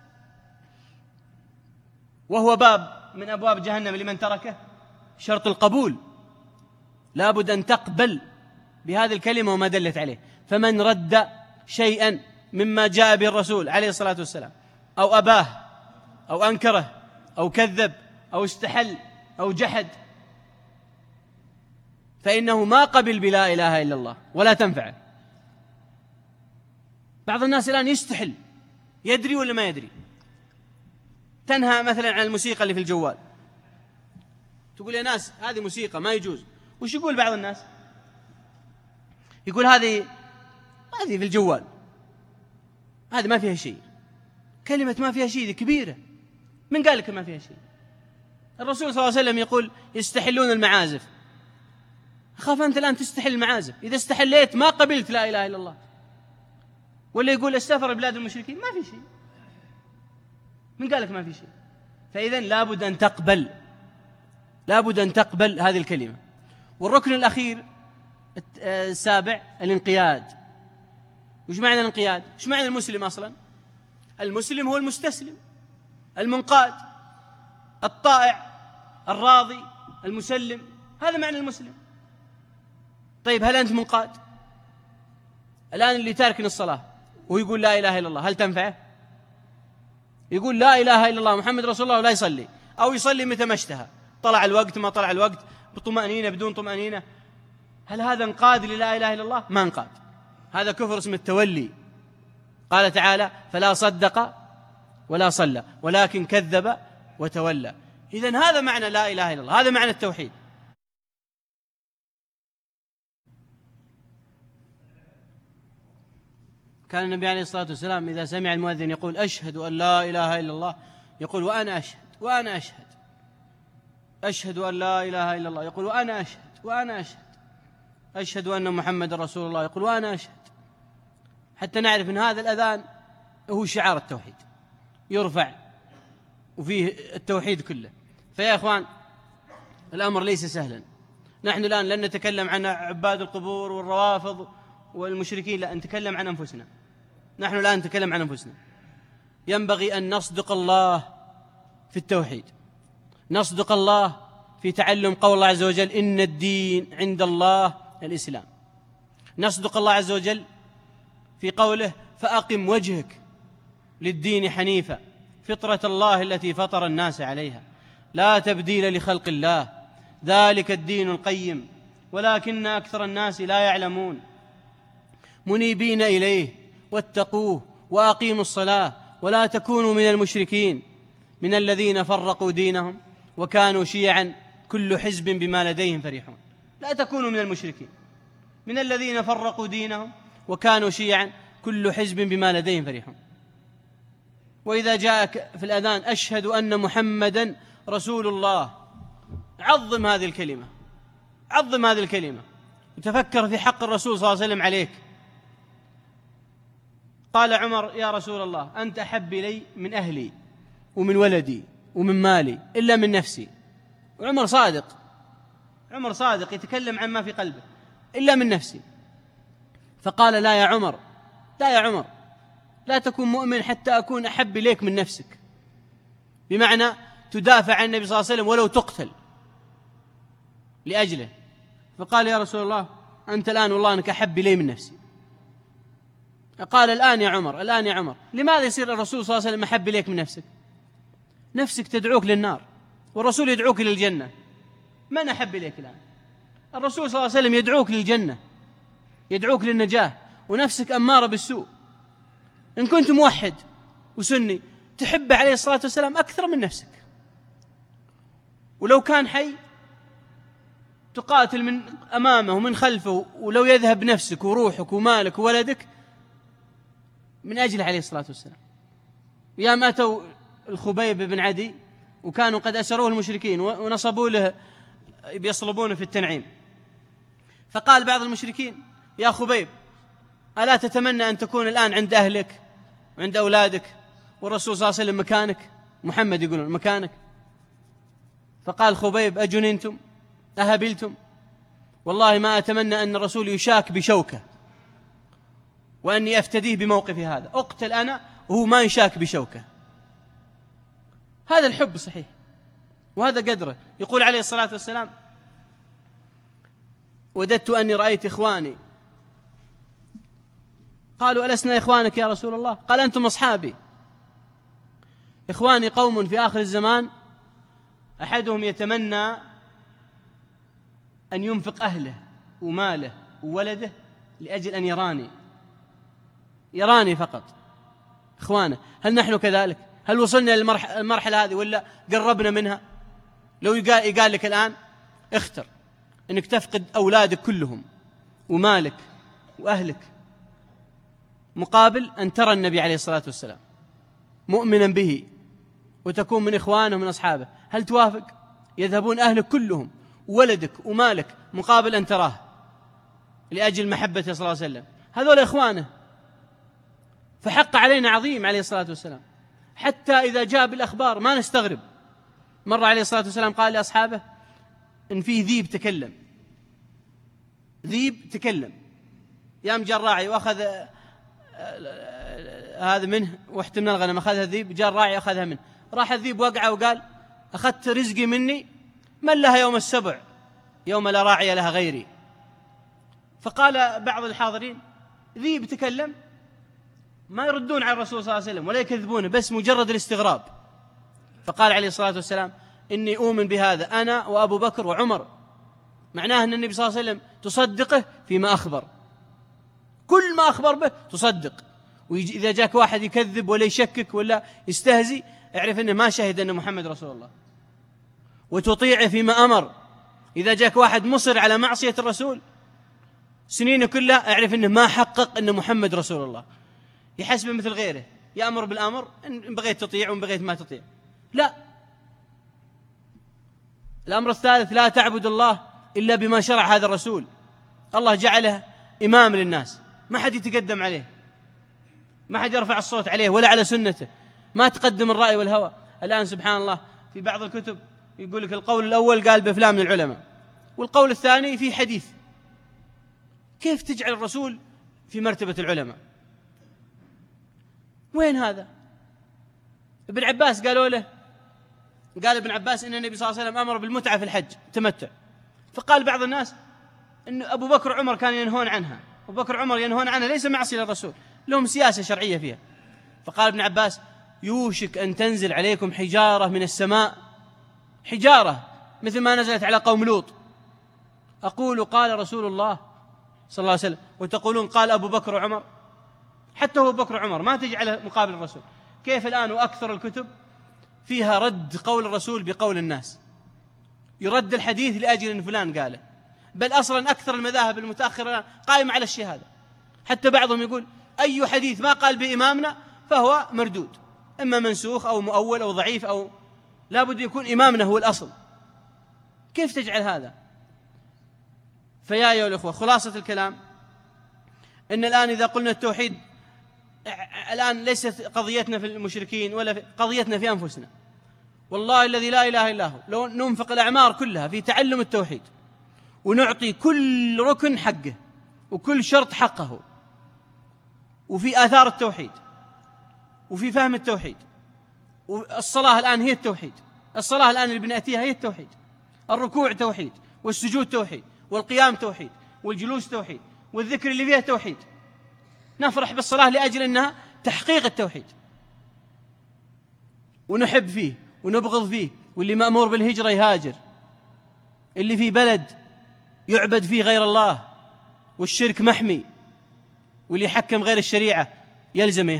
[SPEAKER 1] وهو باب من أبواب جهنم لمن تركه، شرط القبول. لابد أن تقبل بهذه الكلمة وما دلت عليه. فمن رد شيئا مما جاء به الرسول عليه الصلاة والسلام، أو أباه أو أنكره أو كذب أو استحل أو جحد، فإنه ما قبل بلا إله إلا الله ولا تنفعه. بعض الناس الآن يستحل، يدري ولا ما يدري. تنهى مثلا عن الموسيقى اللي في الجوال، تقول يا ناس هذه موسيقى ما يجوز. وش يقول بعض الناس؟ يقول هذه في الجوال، هذه ما فيها شيء. كلمة ما فيها شيء كبيرة، من قال لك ما فيها شيء؟ الرسول صلى الله عليه وسلم يقول يستحلون المعازف. أخاف أنت الآن تستحل المعازف، إذا استحليت ما قبلت لا إله إلا الله. ولا يقول استغفر بلاد المشركين، ما في شيء. من قال لك ما في شيء؟ فإذن لابد أن تقبل هذه الكلمة. والركن الأخير السابع الانقياد. وش معنى الانقياد؟ وش معنى المسلم أصلا؟ المسلم هو المستسلم المنقاد الطائع الراضي المسلم، هذا معنى المسلم. طيب هل أنت منقاد؟ الآن اللي تارك الصلاة ويقول لا إله إلا الله هل تنفعه؟ يقول لا إله إلا الله محمد رسول الله ولا يصلي، أو يصلي متى ما اشتهى، طلع الوقت ما طلع الوقت، بطمأنينة بدون طمأنينة، هل هذا انقاد للا إله إلا الله؟ ما انقاد. هذا كفر اسم التولي. قال تعالى فلا صدق ولا صلى ولكن كذب وتولى. إذن هذا معنى لا إله إلا الله، هذا معنى التوحيد. كان النبي عليه الصلاة والسلام إذا سمع المؤذن يقول أشهد أن لا إله إلا الله يقول وأنا أشهد أشهد أن لا إله إلا الله، يقول وأنا أشهد أن محمد رسول الله، يقول وأنا أشهد، حتى نعرف أن هذا الأذان هو شعار التوحيد، يرفع وفيه التوحيد كله. فيا أخوان الأمر ليس سهلا. نحن الآن لن نتكلم عن عباد القبور والروافض والمشركين، لا، نتكلم عن أنفسنا. نحن الآن نتكلم عن أنفسنا. ينبغي أن نصدق الله في التوحيد، نصدق الله في تعلم قول الله عز وجل إن الدين عند الله الإسلام، نصدق الله عز وجل في قوله فأقم وجهك للدين حنيفا فطرة الله التي فطر الناس عليها لا تبديل لخلق الله ذلك الدين القيم ولكن أكثر الناس لا يعلمون منيبين إليه واتقوه وأقيموا الصلاة ولا تكونوا من المشركين من الذين فرقوا دينهم وكانوا شيعا كل حزب بما لديهم فرحون. لا تكونوا من المشركين من الذين فرقوا دينهم وكانوا شيعا كل حزب بما لديهم فرحون. وإذا جاءك في الأذان أشهد أن محمدا رسول الله، عظم هذه الكلمة، عظم هذه الكلمة، وتفكر في حق الرسول صلى الله عليه وسلم عليك. قال عمر يا رسول الله أنت أحب إلي من أهلي ومن ولدي ومن مالي إلا من نفسي. وعمر صادق، عمر صادق يتكلم عن ما في قلبه، إلا من نفسي. فقال لا يا عمر، لا يا عمر، لا تكون مؤمن حتى أكون أحب إليك من نفسك، بمعنى تدافع عن النبي صلى الله عليه وسلم ولو تقتل لأجله. فقال يا رسول الله أنت الآن والله أنك أحب إلي من نفسي. قال الآن يا عمر، الآن يا عمر. لماذا يصير الرسول صلى الله عليه وسلم أحب إليك من نفسك؟ نفسك تدعوك للنار والرسول يدعوك للجنة، من أحب إليك الآن؟ الرسول صلى الله عليه وسلم يدعوك للجنة، يدعوك للنجاة، ونفسك أمارة بالسوء. إن كنت موحد وسني تحب عليه الصلاة والسلام أكثر من نفسك، ولو كان حي تقاتل من أمامه ومن خلفه، ولو يذهب نفسك وروحك ومالك وولدك من أجله عليه الصلاة والسلام. يا أتوا الخبيب بن عدي وكانوا قد أسروه المشركين ونصبوا له بيصلبونه في التنعيم، فقال بعض المشركين يا خبيب ألا تتمنى أن تكون الآن عند أهلك وعند أولادك والرسول صلى الله عليه وسلم مكانك؟ محمد يقولون مكانك. فقال خبيب أجننتم أهبلتم؟ والله ما أتمنى أن الرسول يشاك بشوكة وأني أفتديه بموقفي هذا، أقتل أنا وهو ما يشاك بشوكة. هذا الحب صحيح وهذا قدره. يقول عليه الصلاة والسلام وددت أني رأيت إخواني قالوا ألسنا إخوانك يا رسول الله؟ قال أنتم أصحابي. إخواني قوم في آخر الزمان أحدهم يتمنى أن ينفق أهله وماله وولده لأجل أن يراني فقط. إخوانه، هل نحن كذلك؟ هل وصلنا للمرحلة هذه ولا قربنا منها؟ لو يقال لك الآن اختر أنك تفقد أولادك كلهم ومالك وأهلك مقابل أن ترى النبي عليه الصلاة والسلام مؤمنا به وتكون من إخوانه ومن أصحابه، هل توافق؟ يذهبون أهلك كلهم وولدك ومالك مقابل أن تراه لأجل محبته صلى الله عليه وسلم. هذول إخوانه، فحق علينا عظيم عليه الصلاة والسلام. حتى إذا جاء بالأخبار ما نستغرب. مر عليه الصلاة والسلام قال لأصحابه إن فيه ذيب تكلم، يام جاء الراعي وأخذ هذا منه واحتمل الغنم، أخذها الذيب، جاء الراعي أخذها منه، راح الذيب وقع وقال أخذت رزقي مني، من لها يوم السبع يوم لا راعي لها غيري. فقال بعض الحاضرين ذيب تكلم، ما يردون على الرسول صلى الله عليه وسلم ولا يكذبونه، بس مجرد الاستغراب. فقال عليه الصلاة والسلام إني أؤمن بهذا أنا وأبو بكر وعمر، معناه أن النبي صلى الله عليه وسلم تصدقه فيما أخبر، كل ما أخبر به تصدق. وإذا جاك واحد يكذب ولا يشكك ولا يستهزي اعرف أنه ما شهد أن محمد رسول الله، وتطيعه فيما أمر. إذا جاك واحد مصر على معصية الرسول سنينه كلها اعرف أنه ما حقق أن محمد رسول الله، يحسب مثل غيره، يأمر بالأمر إن بغيت تطيع وإن بغيت ما تطيع. لا، الأمر الثالث لا تعبد الله إلا بما شرع هذا الرسول. الله جعله إمام للناس، ما حد يتقدم عليه، ما حد يرفع الصوت عليه ولا على سنته، ما تقدم الرأي والهوى. الآن سبحان الله في بعض الكتب يقول لك القول الأول قال بفلان من العلماء والقول الثاني في حديث. كيف تجعل الرسول في مرتبة العلماء؟ وين هذا؟ ابن عباس قالوا له، قال ابن عباس إن النبي صلى الله عليه وسلم أمر بالمتعة في الحج تمتع، فقال بعض الناس إن أبو بكر وعمر كانوا ينهون عنها، أبو بكر وعمر ينهون عنها ليس معصية للرسول، لهم سياسة شرعية فيها. فقال ابن عباس يوشك أن تنزل عليكم حجارة من السماء، حجارة مثل ما نزلت على قوم لوط، أقول قال رسول الله صلى الله عليه وسلم وتقولون قال أبو بكر وعمر. حتى أبو بكر وعمر ما تجعله مقابل الرسول. كيف الآن وأكثر الكتب فيها رد قول الرسول بقول الناس، يرد الحديث لأجل أن فلان قاله، بل أصلا أكثر المذاهب المتأخرة قائمة على الشيء هذا. حتى بعضهم يقول أي حديث ما قال بإمامنا فهو مردود، إما منسوخ أو مؤول أو ضعيف، أو لا بد يكون إمامنا هو الأصل. كيف تجعل هذا؟ فيا أيها الأخوة، خلاصة الكلام إن الآن إذا قلنا التوحيد الآن ليست قضيتنا في المشركين ولا قضيتنا في أنفسنا. والله الذي لا إله إلا هو لو ننفق الأعمار كلها في تعلم التوحيد ونعطي كل ركن حقه وكل شرط حقه، وفي آثار التوحيد وفي فهم التوحيد، والصلاة الآن هي التوحيد، الصلاة الآن اللي بنأتيها هي التوحيد، الركوع توحيد والسجود توحيد والقيام توحيد والجلوس توحيد والذكر اللي فيها توحيد. نفرح بالصلاة لأجل أنها تحقيق التوحيد، ونحب فيه ونبغض فيه، واللي مأمور بالهجرة يهاجر، اللي في بلد يعبد فيه غير الله والشرك محمي واللي يحكم غير الشريعة يلزم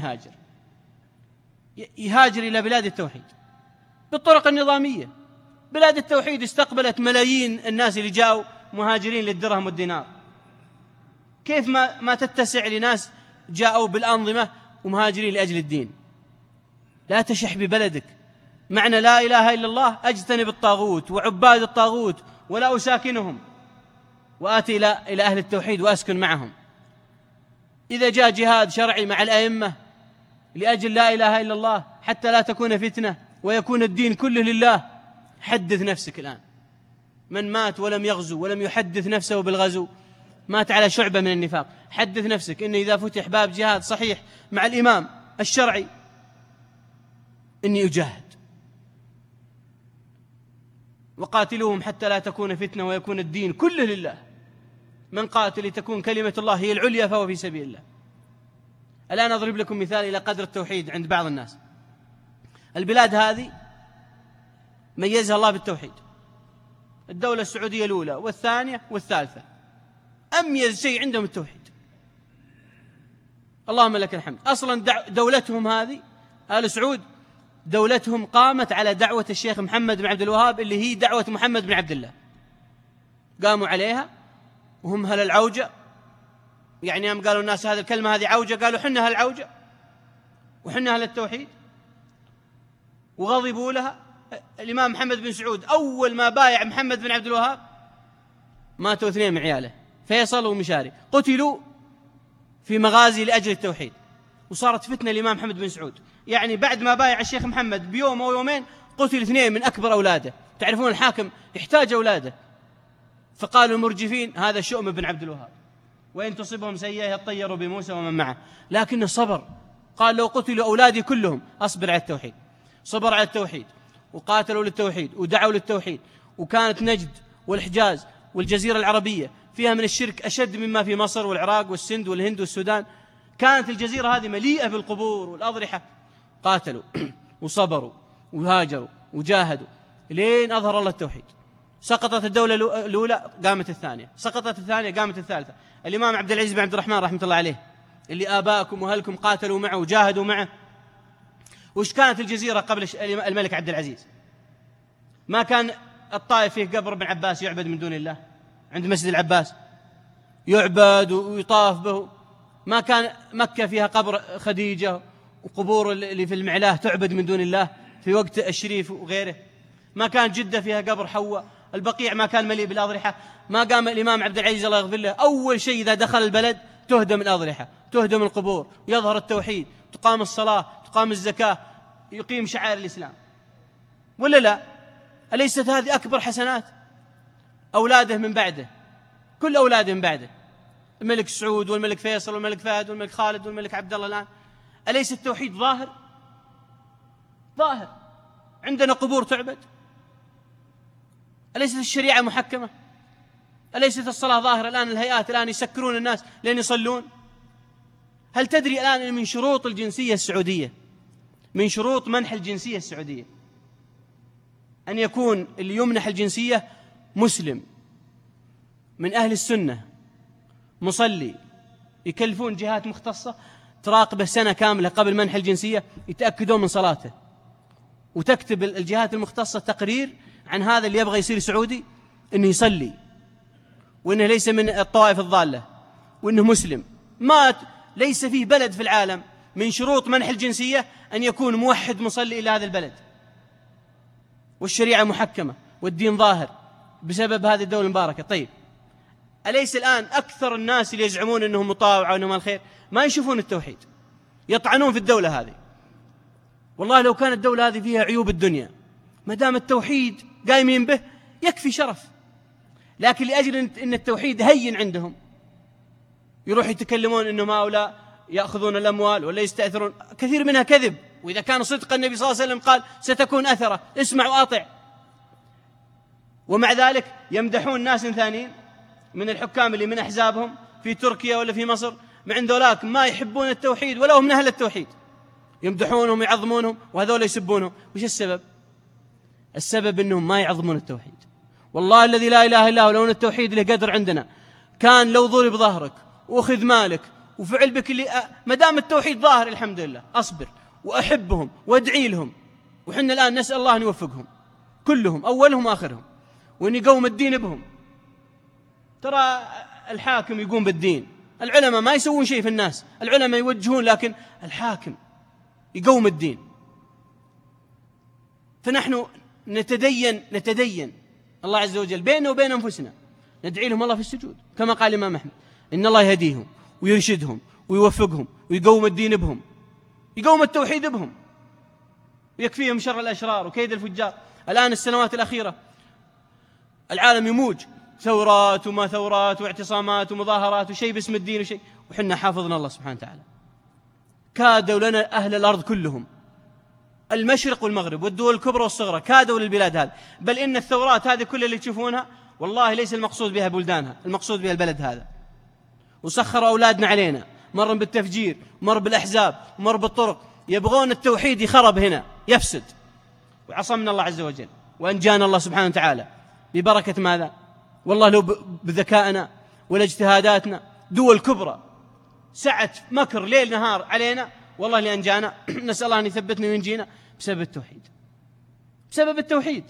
[SPEAKER 1] يهاجر إلى بلاد التوحيد بالطرق النظامية. بلاد التوحيد استقبلت ملايين الناس اللي جاءوا مهاجرين للدرهم والدينار، كيف ما تتسع لناس جاءوا بالأنظمة ومهاجرين لأجل الدين؟ لا تشح ببلدك. معنى لا إله إلا الله أجتنب الطاغوت وعباد الطاغوت ولا أساكنهم، وآتي إلى أهل التوحيد وأسكن معهم. إذا جاء جهاد شرعي مع الأئمة لأجل لا إله إلا الله حتى لا تكون فتنة ويكون الدين كله لله، حدث نفسك الآن. من مات ولم يغزو ولم يحدث نفسه بالغزو مات على شعبة من النفاق. حدث نفسك إن إذا فتح باب جهاد صحيح مع الإمام الشرعي إني أجاهد، وقاتلوهم حتى لا تكون فتنة ويكون الدين كله لله. من قاتل لتكون كلمة الله هي العليا فهو في سبيل الله. الآن أضرب لكم مثال إلى قدر التوحيد عند بعض الناس. البلاد هذه ميزها الله بالتوحيد، الدولة السعودية الأولى والثانية والثالثة، أميز شيء عندهم التوحيد. اللهم لك الحمد. أصلا دولتهم هذه آل سعود دولتهم قامت على دعوة الشيخ محمد بن عبد الوهاب، اللي هي دعوة محمد بن عبد الله. قاموا عليها وهم أهل العوجة، يعني يوم قالوا الناس هذه الكلمة هذه عوجة، قالوا حنا أهل العوجة وحنا أهل التوحيد، وغضبوا لها. الإمام محمد بن سعود أول ما بايع محمد بن عبد الوهاب ماتوا 2 من عياله، فيصل ومشاري، قتلوا في مغازي لأجل التوحيد. وصارت فتنة الإمام محمد بن سعود، يعني بعد ما بايع الشيخ محمد بيوم أو يومين قتل 2 من أكبر أولاده. تعرفون الحاكم يحتاج أولاده، فقالوا المرجفين هذا شؤم بن عبد الوهاب، وإن تصبهم سيئة يطيروا بموسى ومن معه، لكنه صبر. قال لو قتلوا أولادي كلهم أصبر على التوحيد. صبر على التوحيد وقاتلوا للتوحيد ودعوا للتوحيد. وكانت نجد والحجاز والجزيرة العربية فيها من الشرك أشد مما في مصر والعراق والسند والهند والسودان. كانت الجزيرة هذه مليئة بالقبور والأضرحة. قاتلوا وصبروا وهاجروا وجاهدوا لين أظهر الله التوحيد. سقطت الدولة الأولى قامت الثانية، سقطت الثانية قامت الثالثة. الإمام عبد العزيز بن عبد الرحمن رحمة الله عليه، اللي آباءكم وأهلكم قاتلوا معه وجاهدوا معه. وش كانت الجزيرة قبل الملك عبد العزيز؟ ما كان الطائف فيه قبر ابن عباس يعبد من دون الله، عند مسجد العباس يعبد ويطاف به. ما كان مكة فيها قبر خديجة وقبور اللي في المعلاه تعبد من دون الله في وقت الشريف وغيره. ما كان جدة فيها قبر حواء. البقيع ما كان مليء بالأضرحة. ما قام الإمام عبد العزيز الله يغفر له أول شيء إذا دخل البلد تهدم الأضرحة، تهدم القبور، يظهر التوحيد، تقام الصلاة، تقام الزكاة، يقيم شعائر الإسلام. ولا لا؟ أليست هذه أكبر حسنات؟ أولاده من بعده، كل أولاده من بعده، الملك سعود والملك فيصل والملك فهد والملك خالد والملك عبد الله الآن. أليس التوحيد ظاهر؟ ظاهر. عندنا قبور تعبد؟ أليست الشريعة محكمة؟ أليست الصلاة ظاهرة؟ الآن الهيئات الآن يسكرون الناس لين يصلون. هل تدري الآن أن من شروط الجنسية السعودية، من شروط منح الجنسية السعودية، أن يكون اللي يمنح الجنسية مسلم من أهل السنة مصلي، يكلفون جهات مختصة تراقبه سنة كاملة قبل منح الجنسية، يتأكدون من صلاته، وتكتب الجهات المختصة تقرير عن هذا اللي يبغى يصير سعودي أنه يصلي، وأنه ليس من الطوائف الضالة، وأنه مسلم. ليس فيه بلد في العالم من شروط منح الجنسية أن يكون موحد مصلي إلى هذا البلد، والشريعة محكمة والدين ظاهر بسبب هذه الدولة المباركة. طيب، أليس الآن أكثر الناس اللي يزعمون أنهم مطاوعة وأنهم الخير ما يشوفون التوحيد، يطعنون في الدولة هذه؟ والله لو كانت الدولة هذه فيها عيوب الدنيا، ما دام التوحيد قايمين به يكفي شرف. لكن لأجل أن التوحيد هين عندهم يروح يتكلمون أنهم هؤلاء يأخذون الأموال ولا يستأثرون. كثير منها كذب. وإذا كان صدق النبي صلى الله عليه وسلم قال ستكون أثرة، اسمع وأطع. ومع ذلك يمدحون ناس ثانيين من الحكام اللي من أحزابهم في تركيا ولا في مصر، مع عند ذولاك ما يحبون التوحيد ولا هم من أهل التوحيد، يمدحونهم ويعظمونهم، وهذول يسبونهم. وش السبب؟ السبب أنهم ما يعظمون التوحيد. والله الذي لا إله إلا هو لو أن التوحيد له قدر عندنا كان لو ضرب ظهرك وأخذ مالك وفعل بك اللي ما دام التوحيد ظاهر الحمد لله أصبر وأحبهم وأدعي لهم. وحنا الآن نسأل الله أن يوفقهم كلهم أولهم آخرهم، وأن يقوم الدين بهم. ترى الحاكم يقوم بالدين، العلماء ما يسوون شيء في الناس، العلماء يوجهون، لكن الحاكم يقوم الدين. فنحن نتدين الله عز وجل بيننا وبين أنفسنا، ندعي لهم الله في السجود كما قال الإمام أحمد إن الله يهديهم ويرشدهم ويوفقهم ويقوم الدين بهم، يقوم التوحيد بهم، ويكفيهم شر الأشرار وكيد الفجار. الآن السنوات الأخيرة العالم يموج ثورات وما ثورات واعتصامات ومظاهرات وشيء باسم الدين وشيء، وحنا حافظنا الله سبحانه وتعالى. كادوا لنا أهل الأرض كلهم، المشرق والمغرب والدول الكبرى والصغرى كادوا للبلاد هذه. بل إن الثورات هذه كل اللي تشوفونها والله ليس المقصود بها بلدانها، المقصود بها البلد هذا. وسخروا أولادنا علينا، مر بالتفجير، مر بالأحزاب، مر بالطرق، يبغون التوحيد يخرب هنا يفسد. وعصمنا الله عز وجل وأنجانا الله سبحانه وتعالى ببركة ماذا؟ والله لو بذكائنا ولاجتهاداتنا دول كبرى سعت مكر ليل نهار علينا، والله اللي أنجانا نسأل الله أن يثبتنا وينجينا بسبب التوحيد. بسبب التوحيد.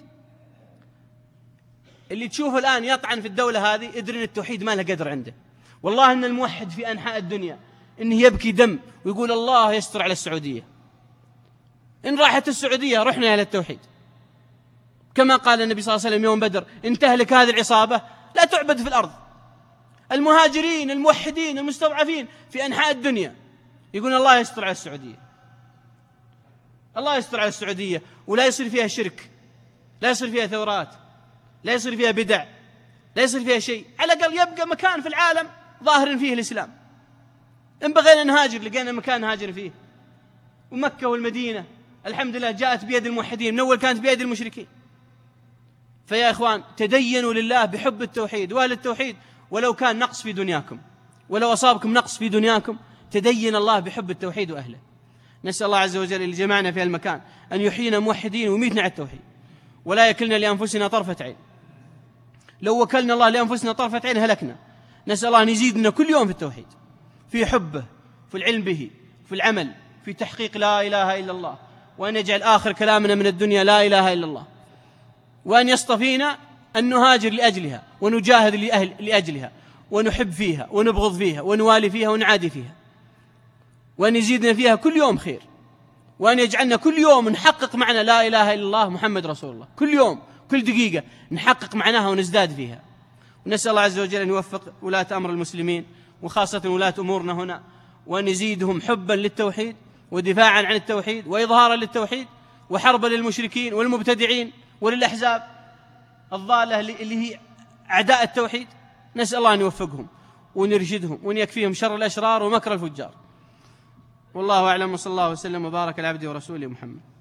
[SPEAKER 1] اللي تشوفه الآن يطعن في الدولة هذه ادري أن التوحيد ما له قدر عنده. والله أن الموحد في أنحاء الدنيا إنه يبكي دم ويقول الله يستر على السعودية. إن راحت السعودية رحنا إلى التوحيد، كما قال النبي صلى الله عليه وسلم يوم بدر: إن تهلك هذه العصابة لا تعبد في الأرض. المهاجرين الموحدين المستضعفين في أنحاء الدنيا يقول الله يستر على السعودية، الله يستر على السعودية، ولا يصير فيها شرك، لا يصير فيها ثورات، لا يصير فيها بدع، لا يصير فيها شيء، على الأقل يبقى مكان في العالم ظاهر فيه الإسلام. إن بغينا نهاجر لقينا مكان نهاجر فيه. ومكة والمدينة الحمد لله جاءت بيد الموحدين، من أول كانت بيد المشركين. فيا إخوان تدينوا لله بحب التوحيد وأهل التوحيد، ولو كان نقص في دنياكم، ولو أصابكم نقص في دنياكم تدين الله بحب التوحيد وأهله. نسأل الله عز وجل اللي جمعنا في المكان أن يحيينا موحدين ويميتنا على التوحيد، ولا يكلنا لأنفسنا طرفة عين. لو وكلنا الله لأنفسنا طرفة عين هلكنا. نسأل الله أن يزيدنا كل يوم في التوحيد، في حبه، في العلم به، في العمل، في تحقيق لا إله إلا الله، وأن يجعل آخر كلامنا من الدنيا لا إله إلا الله، وأن يصطفينا أن نهاجر لأجلها ونجاهد لأجلها ونحب فيها ونبغض فيها ونوالي فيها ونعادي فيها، وأن يزيدنا فيها كل يوم خير، وأن يجعلنا كل يوم نحقق معنى لا إله إلا الله محمد رسول الله، كل يوم كل دقيقة نحقق معناها ونزداد فيها. ونسأل الله عز وجل أن يوفق ولاة أمر المسلمين وخاصة ولاة أمورنا هنا، وأن يزيدهم حبا للتوحيد ودفاعا عن التوحيد وإظهارا للتوحيد وحربا للمشركين والمبتدعين وللأحزاب الضالة اللي هي أعداء التوحيد. نسأل الله أن يوفقهم ونرشدهم وأن يكفيهم شر الأشرار ومكر الفجار. والله أعلم، وصلى الله وسلم وبارك على عبده ورسوله محمد.